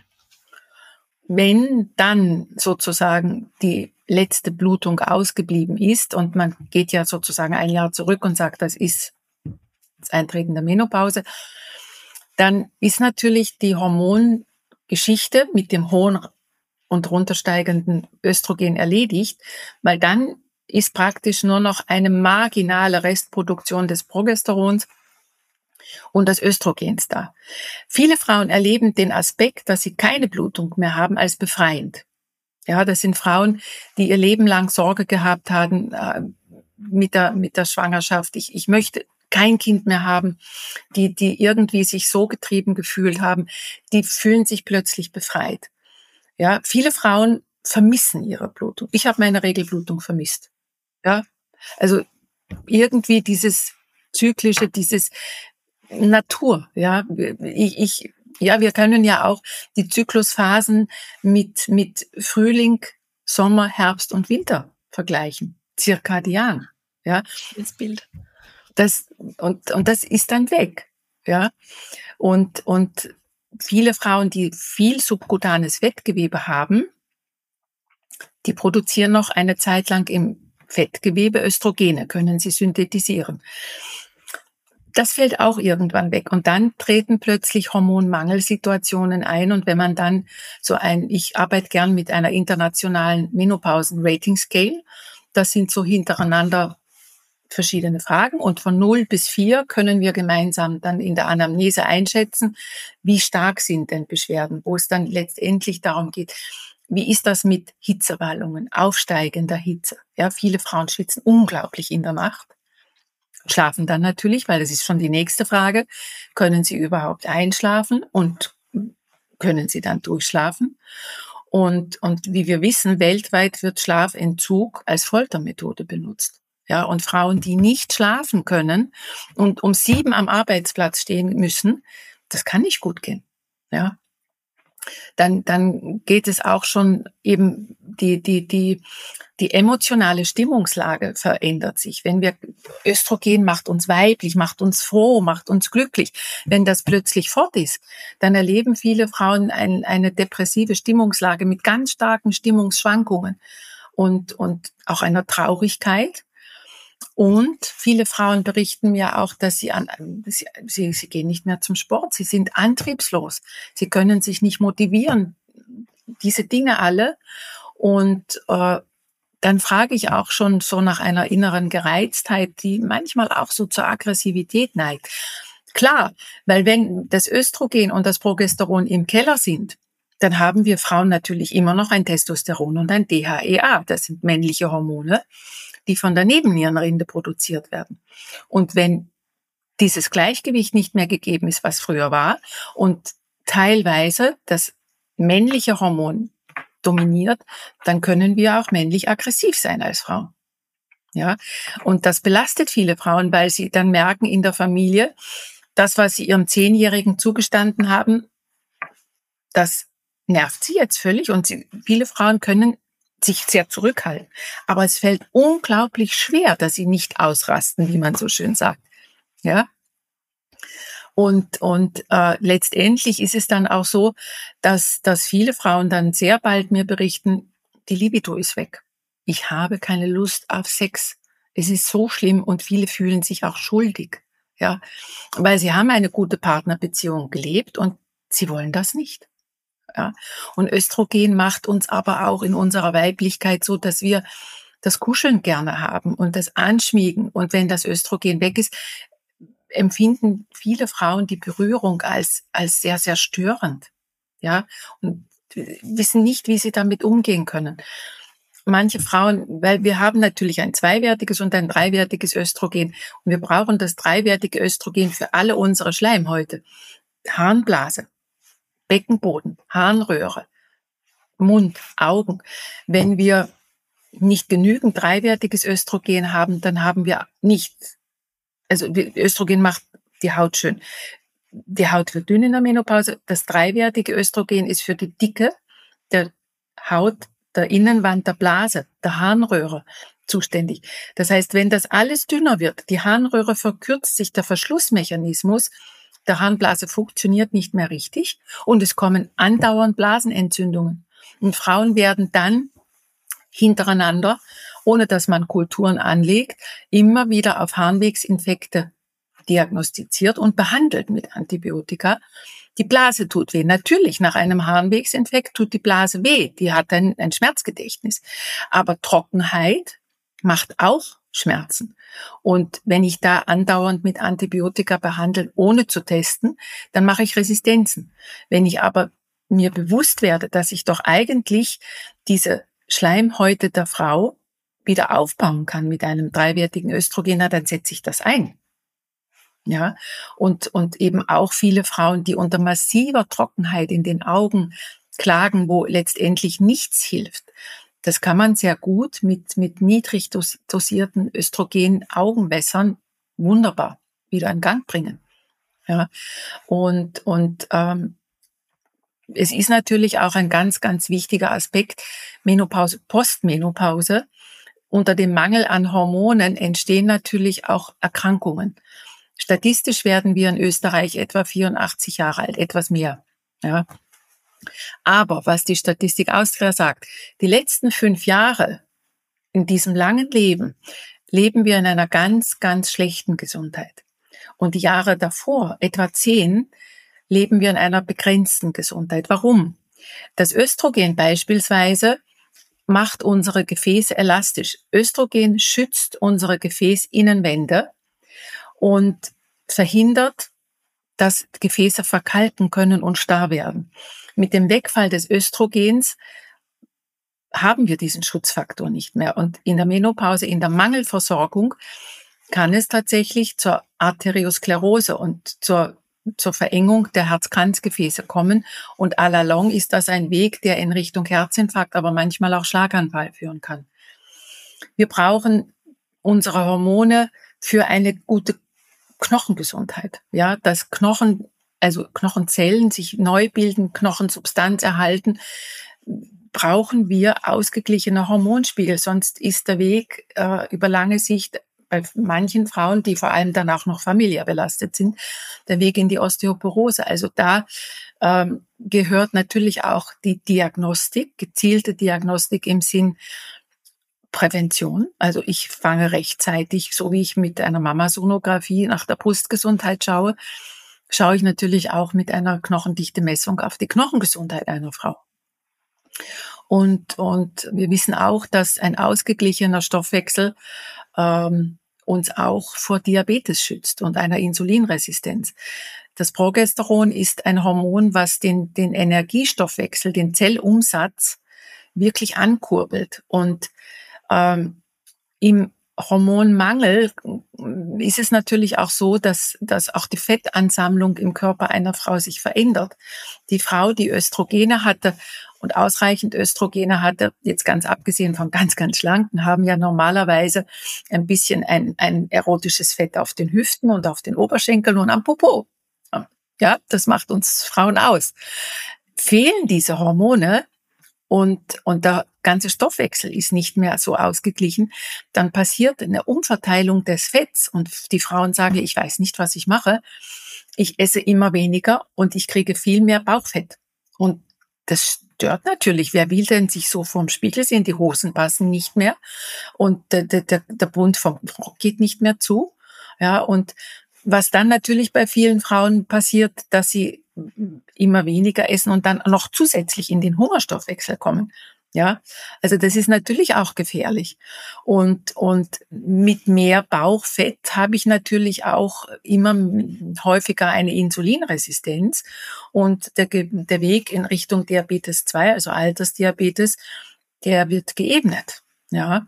Wenn dann sozusagen die letzte Blutung ausgeblieben ist und man geht ja sozusagen ein Jahr zurück und sagt, das ist das Eintreten der Menopause, dann ist natürlich die Hormongeschichte mit dem hohen und runtersteigenden Östrogen erledigt, weil dann ist praktisch nur noch eine marginale Restproduktion des Progesterons und des Östrogens da. Viele Frauen erleben den Aspekt, dass sie keine Blutung mehr haben, als befreiend. Ja, das sind Frauen, die ihr Leben lang Sorge gehabt haben mit der Schwangerschaft. Ich möchte kein Kind mehr haben, die irgendwie sich so getrieben gefühlt haben, die fühlen sich plötzlich befreit. Ja, viele Frauen vermissen ihre Blutung. Ich habe meine Regelblutung vermisst. Ja, also irgendwie dieses zyklische, dieses Natur, ja, wir können ja auch die Zyklusphasen mit Frühling, Sommer, Herbst und Winter vergleichen, zirkadian, ja. Das Bild. Und das ist dann weg, ja. Und viele Frauen, die viel subkutanes Fettgewebe haben, die produzieren noch eine Zeit lang im Fettgewebe Östrogene, können sie synthetisieren. Das fällt auch irgendwann weg und dann treten plötzlich Hormonmangelsituationen ein und wenn man dann ich arbeite gern mit einer internationalen Menopausen-Rating-Scale, das sind so hintereinander verschiedene Fragen und von 0 bis 4 können wir gemeinsam dann in der Anamnese einschätzen, wie stark sind denn Beschwerden, wo es dann letztendlich darum geht, wie ist das mit Hitzewallungen, aufsteigender Hitze? Ja, viele Frauen schwitzen unglaublich in der Nacht. Schlafen dann natürlich, weil das ist schon die nächste Frage. Können sie überhaupt einschlafen und können sie dann durchschlafen? Und wie wir wissen, weltweit wird Schlafentzug als Foltermethode benutzt. Ja, und Frauen, die nicht schlafen können und um 7 am Arbeitsplatz stehen müssen, das kann nicht gut gehen. Ja. Dann geht es auch schon eben die emotionale Stimmungslage verändert sich. Wenn wir Östrogen macht uns weiblich, macht uns froh, macht uns glücklich. Wenn das plötzlich fort ist, dann erleben viele Frauen eine depressive Stimmungslage mit ganz starken Stimmungsschwankungen und auch einer Traurigkeit. Und viele Frauen berichten mir auch, dass sie gehen nicht mehr zum Sport, sie sind antriebslos, sie können sich nicht motivieren, diese Dinge alle. Und dann frage ich auch schon so nach einer inneren Gereiztheit, die manchmal auch so zur Aggressivität neigt. Klar, weil wenn das Östrogen und das Progesteron im Keller sind, dann haben wir Frauen natürlich immer noch ein Testosteron und ein DHEA, das sind männliche Hormone, die von der Nebennierenrinde produziert werden. Und wenn dieses Gleichgewicht nicht mehr gegeben ist, was früher war, und teilweise das männliche Hormon dominiert, dann können wir auch männlich aggressiv sein als Frau. Ja, und das belastet viele Frauen, weil sie dann merken in der Familie, das, was sie ihrem 10-Jährigen zugestanden haben, das nervt sie jetzt völlig und viele Frauen können sich sehr zurückhalten. Aber es fällt unglaublich schwer, dass sie nicht ausrasten, wie man so schön sagt. Ja. Und letztendlich ist es dann auch so, dass viele Frauen dann sehr bald mir berichten, die Libido ist weg. Ich habe keine Lust auf Sex. Es ist so schlimm und viele fühlen sich auch schuldig. Ja, weil sie haben eine gute Partnerbeziehung gelebt und sie wollen das nicht. Ja. Und Östrogen macht uns aber auch in unserer Weiblichkeit so, dass wir das Kuscheln gerne haben und das Anschmiegen. Und wenn das Östrogen weg ist, empfinden viele Frauen die Berührung als sehr, sehr störend. Ja, und wissen nicht, wie sie damit umgehen können. Manche Frauen, weil wir haben natürlich ein zweiwertiges und ein dreiwertiges Östrogen. Und wir brauchen das dreiwertige Östrogen für alle unsere Schleimhäute. Harnblase, Beckenboden, Harnröhre, Mund, Augen. Wenn wir nicht genügend dreiwertiges Östrogen haben, dann haben wir nichts. Also Östrogen macht die Haut schön. Die Haut wird dünn in der Menopause. Das dreiwertige Östrogen ist für die Dicke der Haut, der Innenwand der Blase, der Harnröhre zuständig. Das heißt, wenn das alles dünner wird, die Harnröhre verkürzt sich, der Verschlussmechanismus der Harnblase funktioniert nicht mehr richtig und es kommen andauernd Blasenentzündungen. Und Frauen werden dann hintereinander, ohne dass man Kulturen anlegt, immer wieder auf Harnwegsinfekte diagnostiziert und behandelt mit Antibiotika. Die Blase tut weh. Natürlich, nach einem Harnwegsinfekt tut die Blase weh. Die hat ein Schmerzgedächtnis. Aber Trockenheit macht auch Schmerzen. Und wenn ich da andauernd mit Antibiotika behandle, ohne zu testen, dann mache ich Resistenzen. Wenn ich aber mir bewusst werde, dass ich doch eigentlich diese Schleimhäute der Frau wieder aufbauen kann mit einem dreiwertigen Östrogen, dann setze ich das ein. Ja, und eben auch viele Frauen, die unter massiver Trockenheit in den Augen klagen, wo letztendlich nichts hilft. Das kann man sehr gut mit niedrig dosierten Östrogen-Augenwässern wunderbar wieder in Gang bringen. Ja, und es ist natürlich auch ein ganz, ganz wichtiger Aspekt, Menopause, Postmenopause. Unter dem Mangel an Hormonen entstehen natürlich auch Erkrankungen. Statistisch werden wir in Österreich etwa 84 Jahre alt, etwas mehr. Ja. Aber was die Statistik Austria sagt, die letzten 5 Jahre in diesem langen Leben leben wir in einer ganz, ganz schlechten Gesundheit. Und die Jahre davor, etwa 10, leben wir in einer begrenzten Gesundheit. Warum? Das Östrogen beispielsweise macht unsere Gefäße elastisch. Östrogen schützt unsere Gefäßinnenwände und verhindert, dass Gefäße verkalken können und starr werden. Mit dem Wegfall des Östrogens haben wir diesen Schutzfaktor nicht mehr. Und in der Menopause, in der Mangelversorgung, kann es tatsächlich zur Arteriosklerose und zur Verengung der Herz-Kranzgefäße kommen. Und à la longue ist das ein Weg, der in Richtung Herzinfarkt, aber manchmal auch Schlaganfall führen kann. Wir brauchen unsere Hormone für eine gute Knochengesundheit. Ja, dass Knochenzellen sich neu bilden, Knochensubstanz erhalten, brauchen wir ausgeglichene Hormonspiegel. Sonst ist der Weg über lange Sicht bei manchen Frauen, die vor allem dann auch noch familiär belastet sind, der Weg in die Osteoporose. Also da gehört natürlich auch die Diagnostik, gezielte Diagnostik im Sinn Prävention. Also ich fange rechtzeitig, so wie ich mit einer Mammasonographie nach der Brustgesundheit schaue ich natürlich auch mit einer Knochendichte-Messung auf die Knochengesundheit einer Frau. Und wir wissen auch, dass ein ausgeglichener Stoffwechsel uns auch vor Diabetes schützt und einer Insulinresistenz. Das Progesteron ist ein Hormon, was den Energiestoffwechsel, den Zellumsatz wirklich ankurbelt. Und im Hormonmangel ist es natürlich auch so, dass auch die Fettansammlung im Körper einer Frau sich verändert. Die Frau, die Östrogene hatte und ausreichend Östrogene hatte, jetzt ganz abgesehen von ganz, ganz Schlanken, haben ja normalerweise ein bisschen ein erotisches Fett auf den Hüften und auf den Oberschenkeln und am Popo. Ja, das macht uns Frauen aus. Fehlen diese Hormone und der ganze Stoffwechsel ist nicht mehr so ausgeglichen, dann passiert eine Umverteilung des Fetts und die Frauen sagen, ich weiß nicht, was ich mache. Ich esse immer weniger und ich kriege viel mehr Bauchfett. Und das stört natürlich. Wer will denn sich so vorm Spiegel sehen? Die Hosen passen nicht mehr und der Bund vom Rock geht nicht mehr zu. Ja, und Was dann natürlich bei vielen Frauen passiert, dass sie immer weniger essen und dann noch zusätzlich in den Hungerstoffwechsel kommen. Ja, also das ist natürlich auch gefährlich. Und mit mehr Bauchfett habe ich natürlich auch immer häufiger eine Insulinresistenz. Und der Weg in Richtung Diabetes 2, also Altersdiabetes, der wird geebnet. Ja.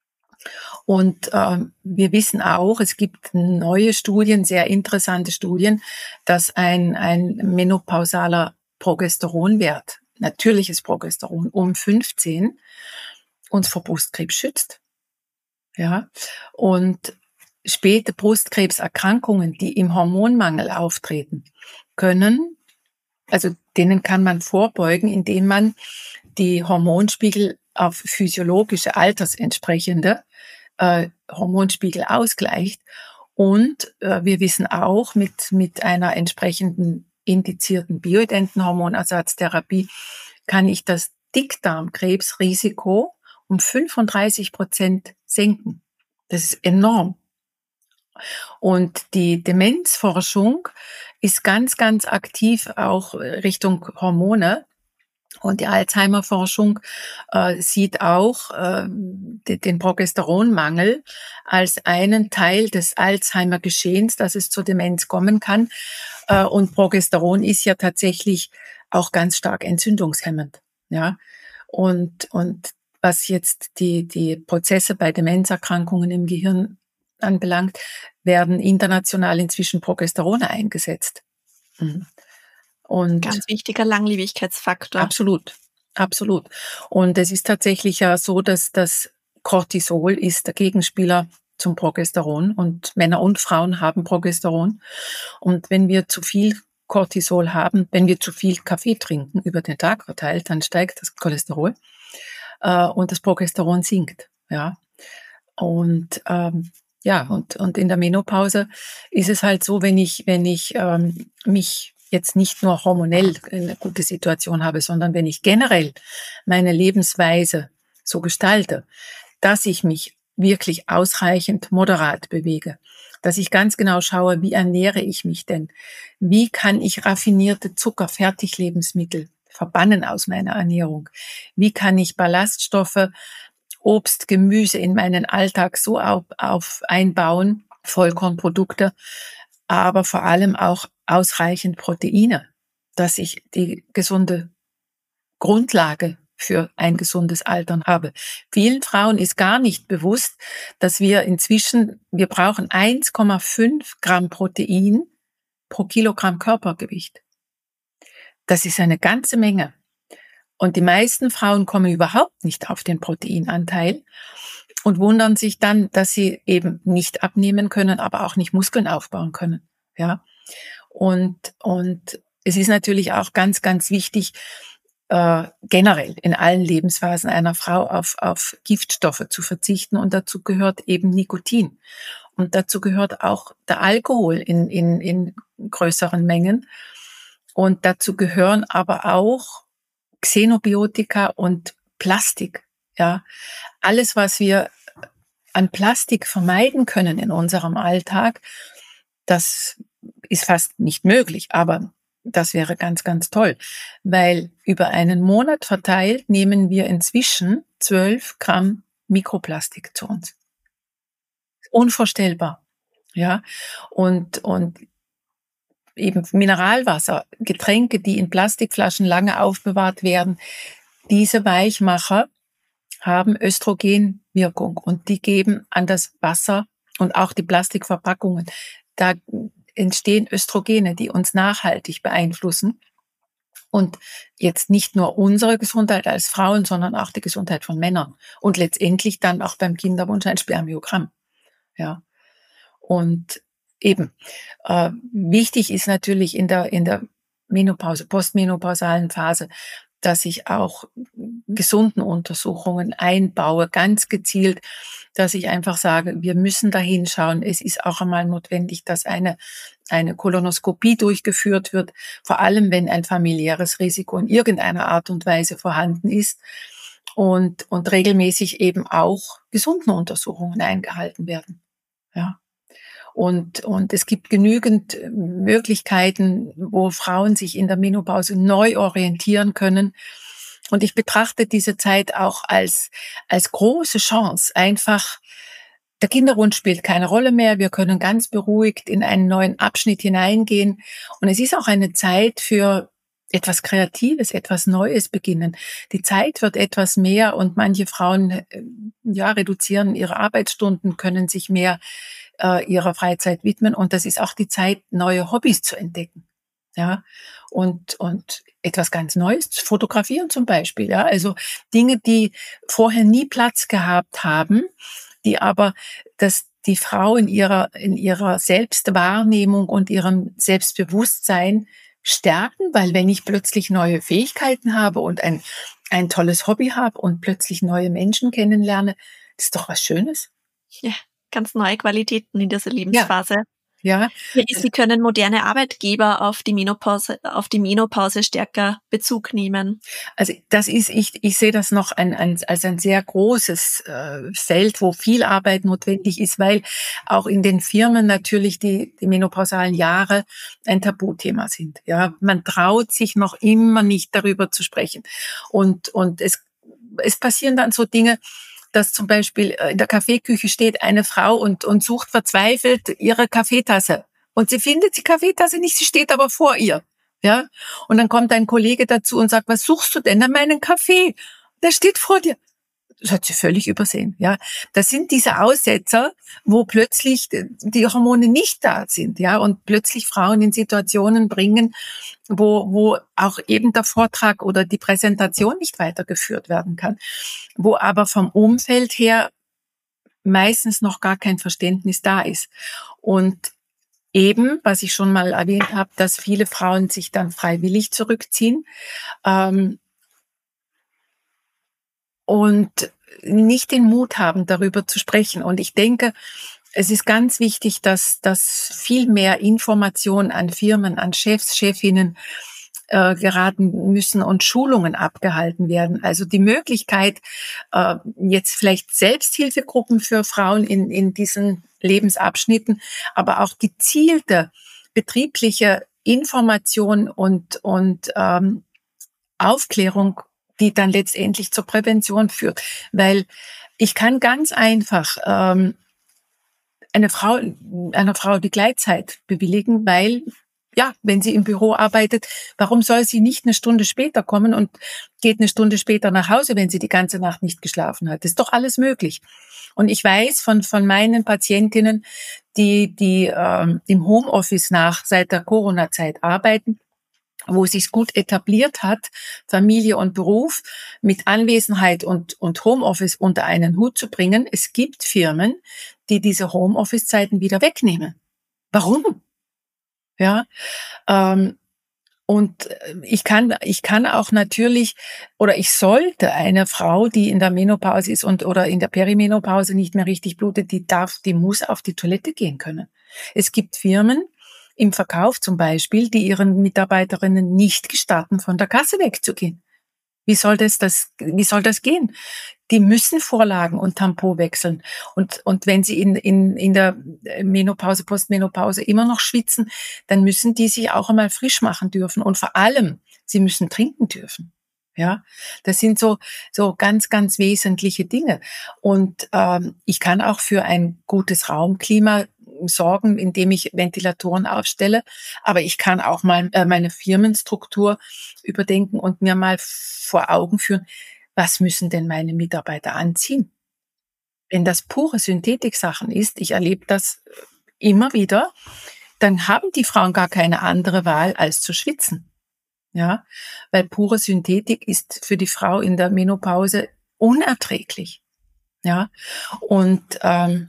Und wir wissen auch, es gibt neue Studien, sehr interessante Studien, dass ein menopausaler Progesteronwert, natürliches Progesteron um 15 uns vor Brustkrebs schützt. Ja, und späte Brustkrebserkrankungen, die im Hormonmangel auftreten können, also denen kann man vorbeugen, indem man die Hormonspiegel auf physiologische, altersentsprechende Hormonspiegel ausgleicht. Und wir wissen auch, mit einer entsprechenden indizierten bioidenten Hormonersatztherapie kann ich das Dickdarmkrebsrisiko um 35% senken. Das ist enorm. Und die Demenzforschung ist ganz, ganz aktiv auch Richtung Hormone. Und die Alzheimer-Forschung sieht auch den Progesteronmangel als einen Teil des Alzheimer-Geschehens, dass es zur Demenz kommen kann. Und Progesteron ist ja tatsächlich auch ganz stark entzündungshemmend. Ja, und was jetzt die Prozesse bei Demenzerkrankungen im Gehirn anbelangt, werden international inzwischen Progesterone eingesetzt. Und ganz wichtiger Langlebigkeitsfaktor. Absolut, absolut. Und es ist tatsächlich ja so, dass das Cortisol ist der Gegenspieler zum Progesteron und Männer und Frauen haben Progesteron. Und wenn wir zu viel Cortisol haben, wenn wir zu viel Kaffee trinken über den Tag verteilt, dann steigt das Cholesterol und das Progesteron sinkt. Ja, und und in der Menopause ist es halt so, wenn ich mich jetzt nicht nur hormonell eine gute Situation habe, sondern wenn ich generell meine Lebensweise so gestalte, dass ich mich wirklich ausreichend moderat bewege, dass ich ganz genau schaue, wie ernähre ich mich denn? Wie kann ich raffinierte Zucker, Fertiglebensmittel verbannen aus meiner Ernährung? Wie kann ich Ballaststoffe, Obst, Gemüse in meinen Alltag so einbauen, Vollkornprodukte, aber vor allem auch ausreichend Proteine, dass ich die gesunde Grundlage für ein gesundes Altern habe. Vielen Frauen ist gar nicht bewusst, dass wir brauchen 1,5 Gramm Protein pro Kilogramm Körpergewicht. Das ist eine ganze Menge. Und die meisten Frauen kommen überhaupt nicht auf den Proteinanteil und wundern sich dann, dass sie eben nicht abnehmen können, aber auch nicht Muskeln aufbauen können. Ja. Und es ist natürlich auch ganz, ganz wichtig, generell in allen Lebensphasen einer Frau auf Giftstoffe zu verzichten. Und dazu gehört eben Nikotin. Und dazu gehört auch der Alkohol in größeren Mengen. Und dazu gehören aber auch Xenobiotika und Plastik. Ja, alles, was wir an Plastik vermeiden können in unserem Alltag, das ist fast nicht möglich, aber das wäre ganz, ganz toll, weil über einen Monat verteilt nehmen wir inzwischen 12 Gramm Mikroplastik zu uns. Unvorstellbar, ja, und eben Mineralwasser, Getränke, die in Plastikflaschen lange aufbewahrt werden, diese Weichmacher haben Östrogenwirkung und die geben an das Wasser und auch die Plastikverpackungen, da entstehen Östrogene, die uns nachhaltig beeinflussen und jetzt nicht nur unsere Gesundheit als Frauen, sondern auch die Gesundheit von Männern und letztendlich dann auch beim Kinderwunsch ein Spermiogramm. Ja, und eben wichtig ist natürlich in der Menopause, postmenopausalen Phase, dass ich auch gesunden Untersuchungen einbaue, ganz gezielt, dass ich einfach sage, wir müssen da hinschauen. Es ist auch einmal notwendig, dass eine Kolonoskopie durchgeführt wird, vor allem wenn ein familiäres Risiko in irgendeiner Art und Weise vorhanden ist und regelmäßig eben auch gesunden Untersuchungen eingehalten werden. Ja. Und es gibt genügend Möglichkeiten, wo Frauen sich in der Menopause neu orientieren können. Und ich betrachte diese Zeit auch als große Chance. Einfach, der Kinderwunsch spielt keine Rolle mehr. Wir können ganz beruhigt in einen neuen Abschnitt hineingehen. Und es ist auch eine Zeit für etwas Kreatives, etwas Neues beginnen. Die Zeit wird etwas mehr und manche Frauen reduzieren ihre Arbeitsstunden, können sich mehr ihrer Freizeit widmen. Und das ist auch die Zeit, neue Hobbys zu entdecken. Ja, und etwas ganz Neues, fotografieren zum Beispiel. Ja, also Dinge, die vorher nie Platz gehabt haben, die aber die Frau in ihrer Selbstwahrnehmung und ihrem Selbstbewusstsein stärken, weil wenn ich plötzlich neue Fähigkeiten habe und ein tolles Hobby habe und plötzlich neue Menschen kennenlerne, das ist doch was Schönes. Ja, ganz neue Qualitäten in dieser Lebensphase. Ja. Sie können moderne Arbeitgeber auf die Menopause stärker Bezug nehmen. Also ich sehe das noch als ein sehr großes Feld, wo viel Arbeit notwendig ist, weil auch in den Firmen natürlich die menopausalen Jahre ein Tabuthema sind. Ja, man traut sich noch immer nicht darüber zu sprechen. Und es passieren dann so Dinge, dass zum Beispiel in der Kaffeeküche steht eine Frau und sucht verzweifelt ihre Kaffeetasse. Und sie findet die Kaffeetasse nicht, sie steht aber vor ihr. Ja? Und dann kommt ein Kollege dazu und sagt, was suchst du denn? Na, meinen Kaffee. Der steht vor dir. Das hat sie völlig übersehen. Ja, das sind diese Aussetzer, wo plötzlich die Hormone nicht da sind, ja, und plötzlich Frauen in Situationen bringen, wo auch eben der Vortrag oder die Präsentation nicht weitergeführt werden kann, wo aber vom Umfeld her meistens noch gar kein Verständnis da ist. Und eben, was ich schon mal erwähnt habe, dass viele Frauen sich dann freiwillig zurückziehen, und nicht den Mut haben, darüber zu sprechen. Und ich denke, es ist ganz wichtig, dass viel mehr Informationen an Firmen, an Chefs, Chefinnen geraten müssen und Schulungen abgehalten werden. Also die Möglichkeit, jetzt vielleicht Selbsthilfegruppen für Frauen in diesen Lebensabschnitten, aber auch gezielte betriebliche Information und Aufklärung, die dann letztendlich zur Prävention führt. Weil ich kann ganz einfach einer Frau die Gleitzeit bewilligen, weil, ja, wenn sie im Büro arbeitet, warum soll sie nicht eine Stunde später kommen und geht eine Stunde später nach Hause, wenn sie die ganze Nacht nicht geschlafen hat? Das ist doch alles möglich. Und ich weiß von meinen Patientinnen, die im Homeoffice seit der Corona-Zeit arbeiten, wo es sich gut etabliert hat, Familie und Beruf mit Anwesenheit und Homeoffice unter einen Hut zu bringen. Es gibt Firmen, die diese Homeoffice-Zeiten wieder wegnehmen. Warum? Ja, und ich kann auch natürlich, oder ich sollte eine Frau, die in der Menopause ist oder in der Perimenopause nicht mehr richtig blutet, die muss auf die Toilette gehen können. Es gibt Firmen, im Verkauf zum Beispiel, die ihren Mitarbeiterinnen nicht gestatten, von der Kasse wegzugehen. Wie soll das gehen? Die müssen Vorlagen und Tampon wechseln. Und wenn sie in der Menopause, Postmenopause immer noch schwitzen, dann müssen die sich auch einmal frisch machen dürfen. Und vor allem, sie müssen trinken dürfen. Ja, das sind so ganz, ganz wesentliche Dinge. Und ich kann auch für ein gutes Raumklima sorgen, indem ich Ventilatoren aufstelle. Aber ich kann auch mal meine Firmenstruktur überdenken und mir mal vor Augen führen, was müssen denn meine Mitarbeiter anziehen? Wenn das pure Synthetiksachen ist, ich erlebe das immer wieder, dann haben die Frauen gar keine andere Wahl, als zu schwitzen. Ja, weil pure Synthetik ist für die Frau in der Menopause unerträglich. Ja, und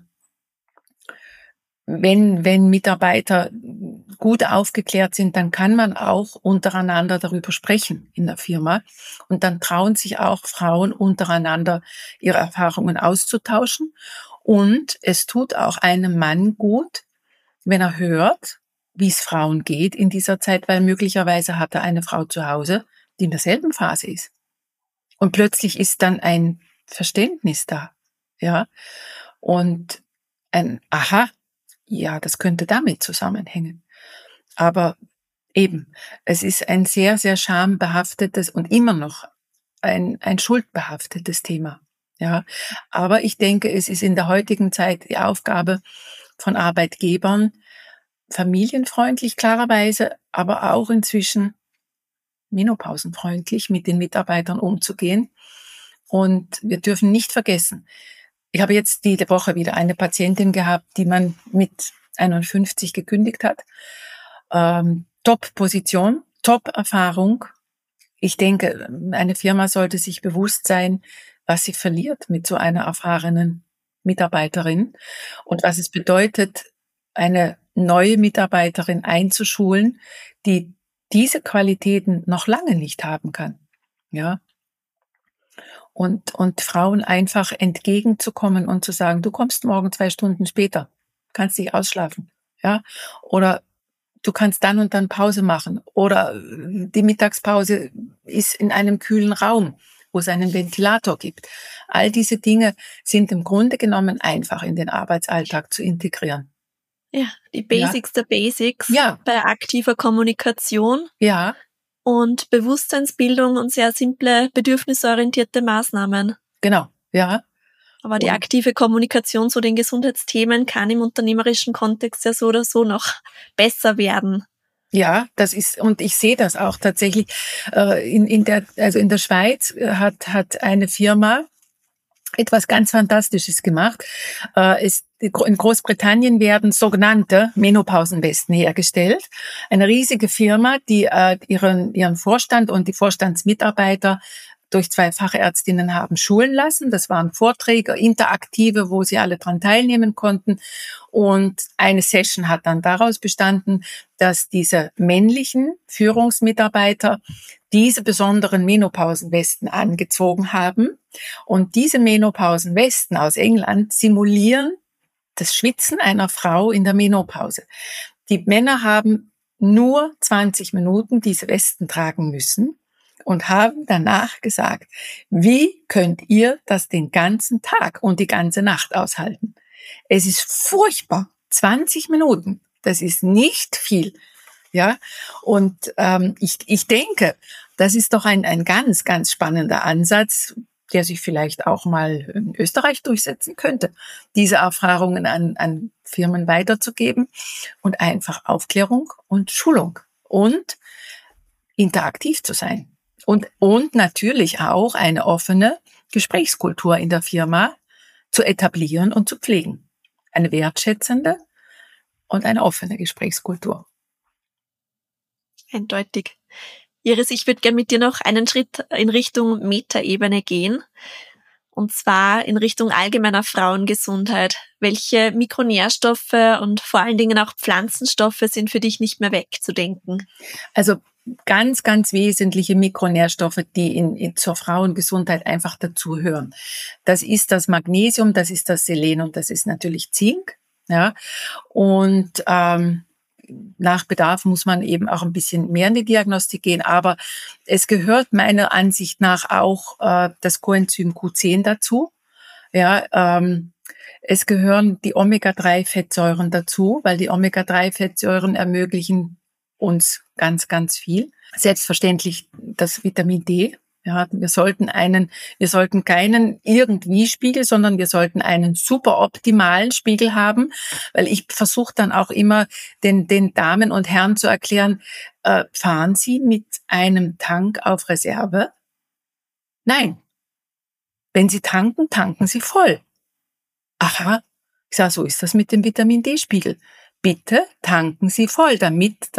wenn Mitarbeiter gut aufgeklärt sind, dann kann man auch untereinander darüber sprechen in der Firma. Und dann trauen sich auch Frauen untereinander, ihre Erfahrungen auszutauschen. Und es tut auch einem Mann gut, wenn er hört, wie es Frauen geht in dieser Zeit, weil möglicherweise hat er eine Frau zu Hause, die in derselben Phase ist. Und plötzlich ist dann ein Verständnis da. Ja. Und ein Aha, ja, das könnte damit zusammenhängen. Aber eben, es ist ein sehr, sehr schambehaftetes und immer noch ein schuldbehaftetes Thema. Ja, aber ich denke, es ist in der heutigen Zeit die Aufgabe von Arbeitgebern, familienfreundlich klarerweise, aber auch inzwischen menopausenfreundlich mit den Mitarbeitern umzugehen. Und wir dürfen nicht vergessen, ich habe jetzt diese Woche wieder eine Patientin gehabt, die man mit 51 gekündigt hat. Top-Position, Top-Erfahrung. Ich denke, eine Firma sollte sich bewusst sein, was sie verliert mit so einer erfahrenen Mitarbeiterin und was es bedeutet, eine neue Mitarbeiterin einzuschulen, die diese Qualitäten noch lange nicht haben kann. Ja. Und Frauen einfach entgegenzukommen und zu sagen, du kommst morgen 2 Stunden später, kannst dich ausschlafen. Ja. Oder du kannst dann und dann Pause machen. Oder die Mittagspause ist in einem kühlen Raum, wo es einen Ventilator gibt. All diese Dinge sind im Grunde genommen einfach in den Arbeitsalltag zu integrieren. Ja, die Basics der Basics bei aktiver Kommunikation. Ja. Und Bewusstseinsbildung und sehr simple, bedürfnisorientierte Maßnahmen. Genau, ja. Aber die aktive Kommunikation zu den Gesundheitsthemen kann im unternehmerischen Kontext ja so oder so noch besser werden. Ja, das ist, und ich sehe das auch tatsächlich. In der Schweiz hat eine Firma etwas ganz Fantastisches gemacht. In Großbritannien werden sogenannte Menopausenwesten hergestellt. Eine riesige Firma, die ihren Vorstand und die Vorstandsmitarbeiter durch 2 Fachärztinnen haben schulen lassen. Das waren Vorträge, interaktive, wo sie alle dran teilnehmen konnten. Und eine Session hat dann daraus bestanden, dass diese männlichen Führungsmitarbeiter diese besonderen Menopausenwesten angezogen haben. Und diese Menopausenwesten aus England simulieren das Schwitzen einer Frau in der Menopause. Die Männer haben nur 20 Minuten diese Westen tragen müssen und haben danach gesagt, wie könnt ihr das den ganzen Tag und die ganze Nacht aushalten? Es ist furchtbar. 20 Minuten. Das ist nicht viel. Ja, und ich denke, das ist doch ein ganz, ganz spannender Ansatz, der sich vielleicht auch mal in Österreich durchsetzen könnte, diese Erfahrungen an Firmen weiterzugeben und einfach Aufklärung und Schulung und interaktiv zu sein. Und natürlich auch eine offene Gesprächskultur in der Firma zu etablieren und zu pflegen. Eine wertschätzende und eine offene Gesprächskultur. Eindeutig. Iris, ich würde gerne mit dir noch einen Schritt in Richtung Metaebene gehen. Und zwar in Richtung allgemeiner Frauengesundheit. Welche Mikronährstoffe und vor allen Dingen auch Pflanzenstoffe sind für dich nicht mehr wegzudenken? Also ganz, ganz wesentliche Mikronährstoffe, die zur Frauengesundheit einfach dazugehören. Das ist das Magnesium, das ist das Selen und das ist natürlich Zink. Ja, und nach Bedarf muss man eben auch ein bisschen mehr in die Diagnostik gehen, aber es gehört meiner Ansicht nach auch das Coenzym Q10 dazu. Ja, es gehören die Omega-3-Fettsäuren dazu, weil die Omega-3-Fettsäuren ermöglichen uns ganz, ganz viel. Selbstverständlich das Vitamin D. Ja, wir sollten keinen irgendwie Spiegel, sondern wir sollten einen super optimalen Spiegel haben, weil ich versuche dann auch immer den Damen und Herren zu erklären, fahren Sie mit einem Tank auf Reserve? Nein. Wenn Sie tanken, tanken Sie voll. Aha. Ich sage, so ist das mit dem Vitamin D-Spiegel. Bitte tanken Sie voll, damit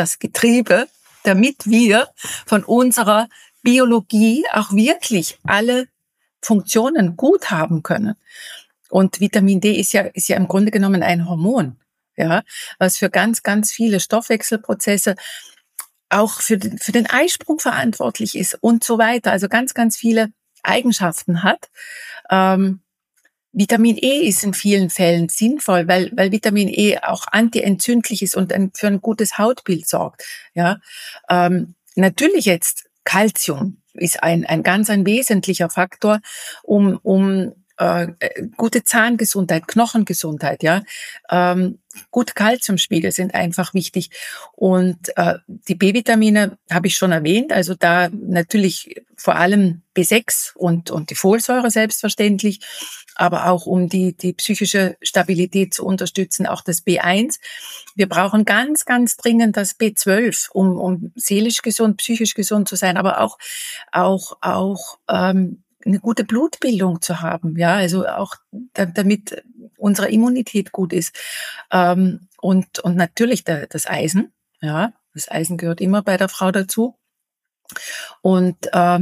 wir von unserer Biologie auch wirklich alle Funktionen gut haben können. Und Vitamin D ist ja im Grunde genommen ein Hormon, ja, was für ganz, ganz viele Stoffwechselprozesse auch für den Eisprung verantwortlich ist und so weiter. Also ganz, ganz viele Eigenschaften hat. Vitamin E ist in vielen Fällen sinnvoll, weil Vitamin E auch antientzündlich ist und für ein gutes Hautbild sorgt. Ja, natürlich jetzt Calcium ist ein wesentlicher Faktor, um gute Zahngesundheit, Knochengesundheit, ja. Gute Kalziumspiegel sind einfach wichtig. Und die B-Vitamine habe ich schon erwähnt, also da natürlich vor allem B6 und die Folsäure selbstverständlich, aber auch um die psychische Stabilität zu unterstützen, auch das B1. Wir brauchen ganz, ganz dringend das B12, um seelisch gesund, psychisch gesund zu sein, aber auch eine gute Blutbildung zu haben, ja, also auch damit unsere Immunität gut ist. Und natürlich das Eisen, ja, das Eisen gehört immer bei der Frau dazu. Und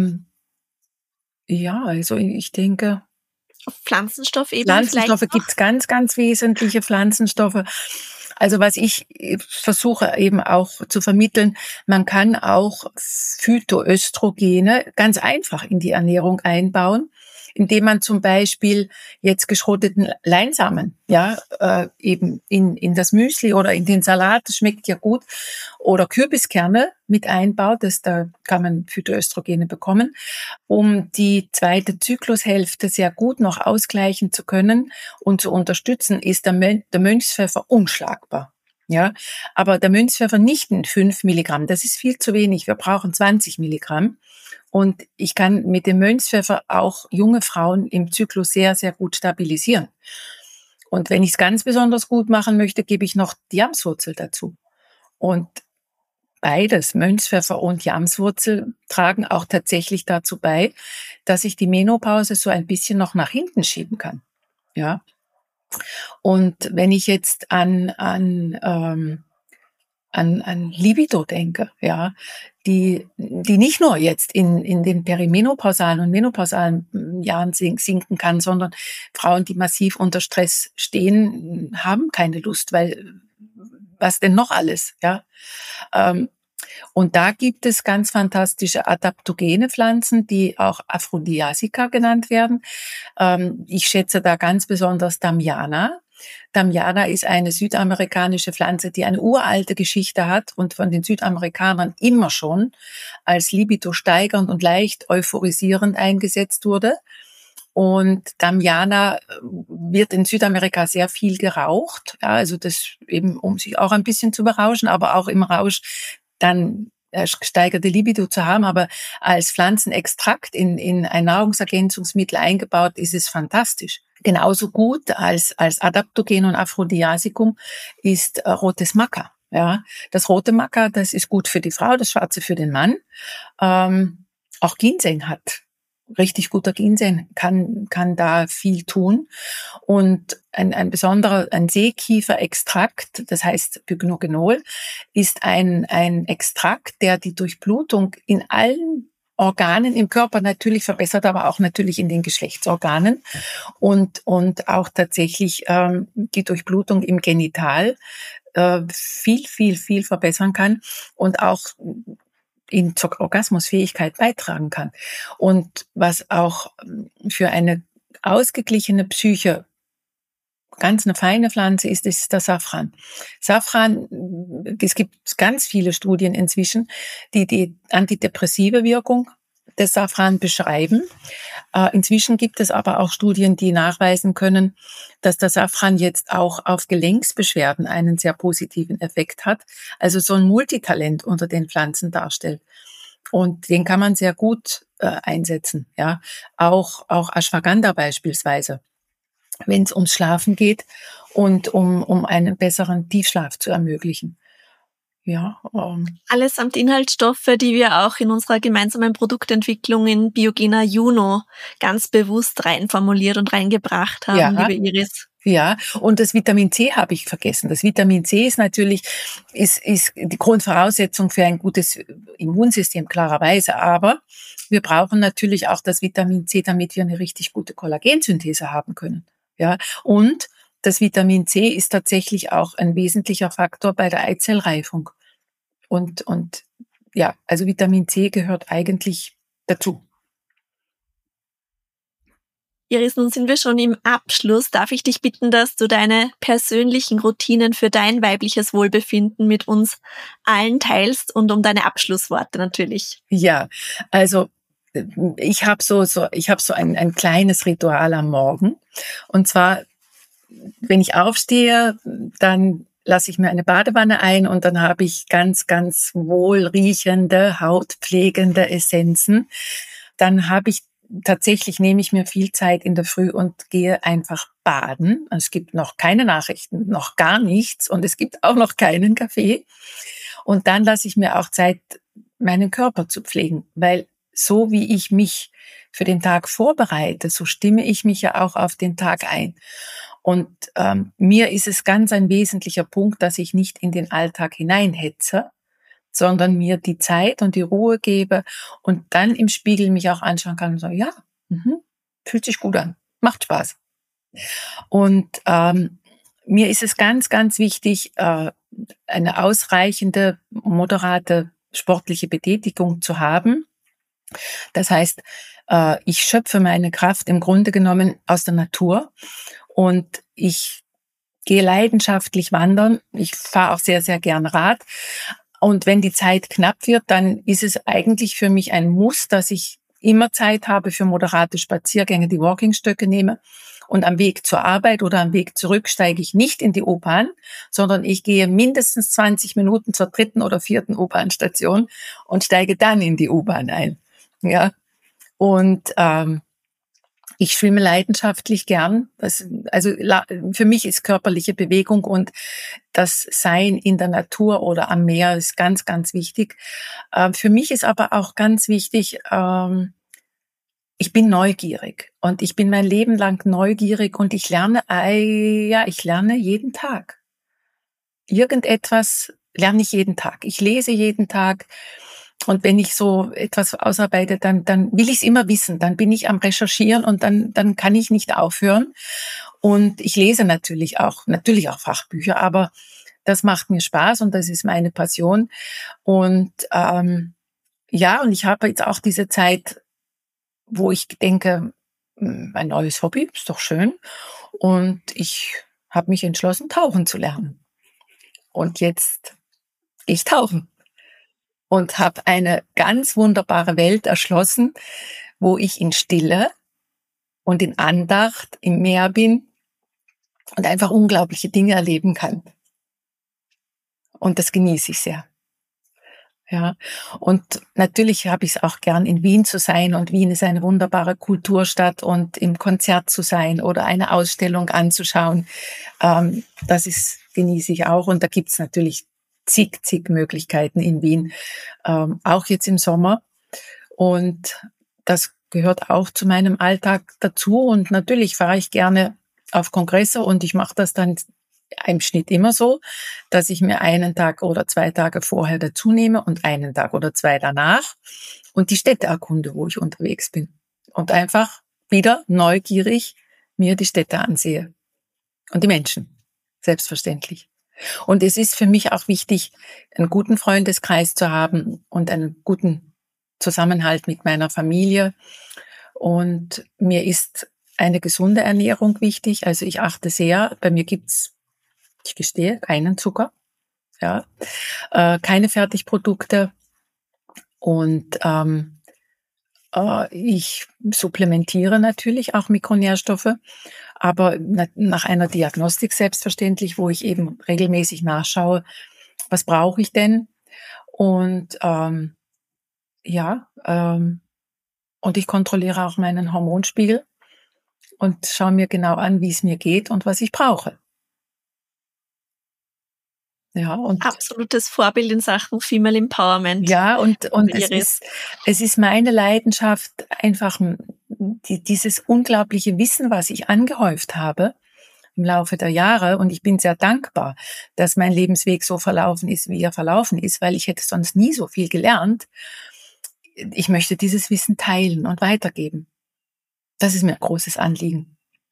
ja, also ich denke, Pflanzenstoffe gibt's ganz, ganz wesentliche Pflanzenstoffe. Also was ich versuche eben auch zu vermitteln, man kann auch Phytoöstrogene ganz einfach in die Ernährung einbauen, indem man zum Beispiel jetzt geschroteten Leinsamen, ja, eben in das Müsli oder in den Salat, das schmeckt ja gut, oder Kürbiskerne mit einbaut, da kann man Phytoöstrogene bekommen, um die zweite Zyklushälfte sehr gut noch ausgleichen zu können und zu unterstützen, ist der Mönchspfeffer unschlagbar. Ja, aber der Mönchspfeffer nicht in 5 Milligramm, das ist viel zu wenig. Wir brauchen 20 Milligramm. Und ich kann mit dem Mönchspfeffer auch junge Frauen im Zyklus sehr, sehr gut stabilisieren. Und wenn ich es ganz besonders gut machen möchte, gebe ich noch die Jamswurzel dazu. Und beides, Mönchspfeffer und Jamswurzel, tragen auch tatsächlich dazu bei, dass ich die Menopause so ein bisschen noch nach hinten schieben kann. Ja. Und wenn ich jetzt an Libido denke, ja, die nicht nur jetzt in den perimenopausalen und menopausalen Jahren sinken kann, sondern Frauen, die massiv unter Stress stehen, haben keine Lust, weil was denn noch alles, ja? Und da gibt es ganz fantastische adaptogene Pflanzen, die auch Aphrodisiaka genannt werden. Ich schätze da ganz besonders Damiana. Damiana ist eine südamerikanische Pflanze, die eine uralte Geschichte hat und von den Südamerikanern immer schon als libido steigernd und leicht euphorisierend eingesetzt wurde. Und Damiana wird in Südamerika sehr viel geraucht, ja, also das eben, um sich auch ein bisschen zu berauschen, aber auch im Rausch dann gesteigerte Libido zu haben, aber als Pflanzenextrakt in ein Nahrungsergänzungsmittel eingebaut, ist es fantastisch. Genauso gut als Adaptogen und Aphrodisiakum ist rotes Maca. Ja, das rote Maca, das ist gut für die Frau, das schwarze für den Mann. Auch Ginseng hat richtig guter Ginseng kann da viel tun. Und ein besonderer, ein Seekieferextrakt, das heißt Pycnogenol, ist ein Extrakt, der die Durchblutung in allen Organen im Körper natürlich verbessert, aber auch natürlich in den Geschlechtsorganen und auch tatsächlich die Durchblutung im Genital viel verbessern kann und auch zur Orgasmusfähigkeit beitragen kann. Und was auch für eine ausgeglichene Psyche ganz eine feine Pflanze ist der Safran. Safran, es gibt ganz viele Studien inzwischen, die antidepressive Wirkung des Safran beschreiben. Inzwischen gibt es aber auch Studien, die nachweisen können, dass der Safran jetzt auch auf Gelenksbeschwerden einen sehr positiven Effekt hat, also so ein Multitalent unter den Pflanzen darstellt. Und den kann man sehr gut einsetzen, ja. Auch Ashwagandha beispielsweise, wenn es ums Schlafen geht und um einen besseren Tiefschlaf zu ermöglichen. Ja, allesamt Inhaltsstoffe, die wir auch in unserer gemeinsamen Produktentwicklung in Biogena Juno ganz bewusst reinformuliert und reingebracht haben, ja, liebe Iris. Ja, und das Vitamin C habe ich vergessen. Das Vitamin C ist natürlich ist die Grundvoraussetzung für ein gutes Immunsystem, klarerweise. Aber wir brauchen natürlich auch das Vitamin C, damit wir eine richtig gute Kollagensynthese haben können. Ja, und das Vitamin C ist tatsächlich auch ein wesentlicher Faktor bei der Eizellreifung. Und ja, also Vitamin C gehört eigentlich dazu. Iris, nun sind wir schon im Abschluss. Darf ich dich bitten, dass du deine persönlichen Routinen für dein weibliches Wohlbefinden mit uns allen teilst und um deine Abschlussworte natürlich. Ja, also ich habe so ein kleines Ritual am Morgen. Und zwar, wenn ich aufstehe, dann lasse ich mir eine Badewanne ein und dann habe ich ganz, ganz wohlriechende, hautpflegende Essenzen. Dann nehme ich mir viel Zeit in der Früh und gehe einfach baden. Es gibt noch keine Nachrichten, noch gar nichts und es gibt auch noch keinen Kaffee. Und dann lasse ich mir auch Zeit, meinen Körper zu pflegen, weil so wie ich mich für den Tag vorbereite, so stimme ich mich ja auch auf den Tag ein. Und mir ist es ganz ein wesentlicher Punkt, dass ich nicht in den Alltag hineinhetze, sondern mir die Zeit und die Ruhe gebe und dann im Spiegel mich auch anschauen kann und sagen, ja, fühlt sich gut an, macht Spaß. Und mir ist es ganz, ganz wichtig, eine ausreichende, moderate sportliche Betätigung zu haben. Das heißt, ich schöpfe meine Kraft im Grunde genommen aus der Natur und ich gehe leidenschaftlich wandern. Ich fahre auch sehr, sehr gern Rad. Und wenn die Zeit knapp wird, dann ist es eigentlich für mich ein Muss, dass ich immer Zeit habe für moderate Spaziergänge, die Walkingstöcke nehme. Und am Weg zur Arbeit oder am Weg zurück steige ich nicht in die U-Bahn, sondern ich gehe mindestens 20 Minuten zur 3. oder 4. U-Bahn-Station und steige dann in die U-Bahn ein. Ja. Und ich schwimme leidenschaftlich gern. Für mich ist körperliche Bewegung und das Sein in der Natur oder am Meer ist ganz, ganz wichtig. Für mich ist aber auch ganz wichtig, ich bin neugierig und ich bin mein Leben lang neugierig und ich lerne jeden Tag. Irgendetwas lerne ich jeden Tag. Ich lese jeden Tag. Und wenn ich so etwas ausarbeite, dann will ich es immer wissen. Dann bin ich am Recherchieren und dann kann ich nicht aufhören. Und ich lese natürlich auch Fachbücher, aber das macht mir Spaß und das ist meine Passion. Und und ich habe jetzt auch diese Zeit, wo ich denke, ein neues Hobby ist doch schön. Und ich habe mich entschlossen, tauchen zu lernen. Und jetzt gehe ich tauchen. Und habe eine ganz wunderbare Welt erschlossen, wo ich in Stille und in Andacht im Meer bin und einfach unglaubliche Dinge erleben kann. Und das genieße ich sehr. Ja, und natürlich habe ich es auch gern, in Wien zu sein. Und Wien ist eine wunderbare Kulturstadt und im Konzert zu sein oder eine Ausstellung anzuschauen. Genieße ich auch. Und da gibt's natürlich zig Möglichkeiten in Wien, auch jetzt im Sommer. Und das gehört auch zu meinem Alltag dazu. Und natürlich fahre ich gerne auf Kongresse und ich mache das dann im Schnitt immer so, dass ich mir einen Tag oder 2 Tage vorher dazu nehme und einen Tag oder 2 danach und die Städte erkunde, wo ich unterwegs bin. Und einfach wieder neugierig mir die Städte ansehe. Und die Menschen, selbstverständlich. Und es ist für mich auch wichtig, einen guten Freundeskreis zu haben und einen guten Zusammenhalt mit meiner Familie. Und mir ist eine gesunde Ernährung wichtig. Also ich achte sehr, bei mir gibt's, ich gestehe, keinen Zucker, ja, keine Fertigprodukte und ich supplementiere natürlich auch Mikronährstoffe, aber nach einer Diagnostik selbstverständlich, wo ich eben regelmäßig nachschaue, was brauche ich denn? Und und ich kontrolliere auch meinen Hormonspiegel und schaue mir genau an, wie es mir geht und was ich brauche. Ja, und absolutes Vorbild in Sachen Female Empowerment. Ja, und es ist meine Leidenschaft, einfach dieses unglaubliche Wissen, was ich angehäuft habe im Laufe der Jahre. Und ich bin sehr dankbar, dass mein Lebensweg so verlaufen ist, wie er verlaufen ist, weil ich hätte sonst nie so viel gelernt. Ich möchte dieses Wissen teilen und weitergeben. Das ist mir ein großes Anliegen.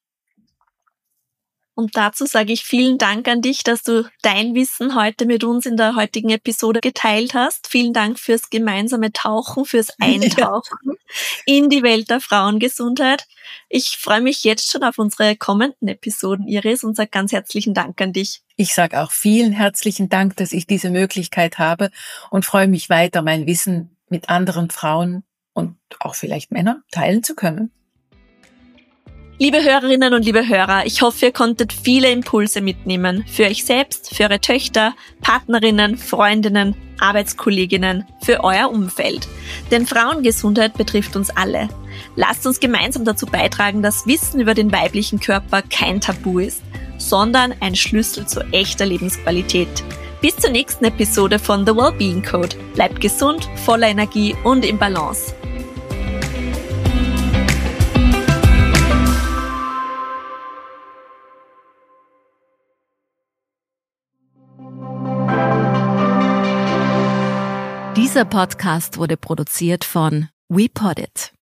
Und dazu sage ich vielen Dank an dich, dass du dein Wissen heute mit uns in der heutigen Episode geteilt hast. Vielen Dank fürs gemeinsame Tauchen, fürs Eintauchen in die Welt der Frauengesundheit. Ich freue mich jetzt schon auf unsere kommenden Episoden, Iris, und sage ganz herzlichen Dank an dich. Ich sage auch vielen herzlichen Dank, dass ich diese Möglichkeit habe und freue mich weiter, mein Wissen mit anderen Frauen und auch vielleicht Männer teilen zu können. Liebe Hörerinnen und liebe Hörer, ich hoffe, ihr konntet viele Impulse mitnehmen. Für euch selbst, für eure Töchter, Partnerinnen, Freundinnen, Arbeitskolleginnen, für euer Umfeld. Denn Frauengesundheit betrifft uns alle. Lasst uns gemeinsam dazu beitragen, dass Wissen über den weiblichen Körper kein Tabu ist, sondern ein Schlüssel zu echter Lebensqualität. Bis zur nächsten Episode von The Wellbeing Code. Bleibt gesund, voller Energie und im Balance. Dieser Podcast wurde produziert von WePoddit.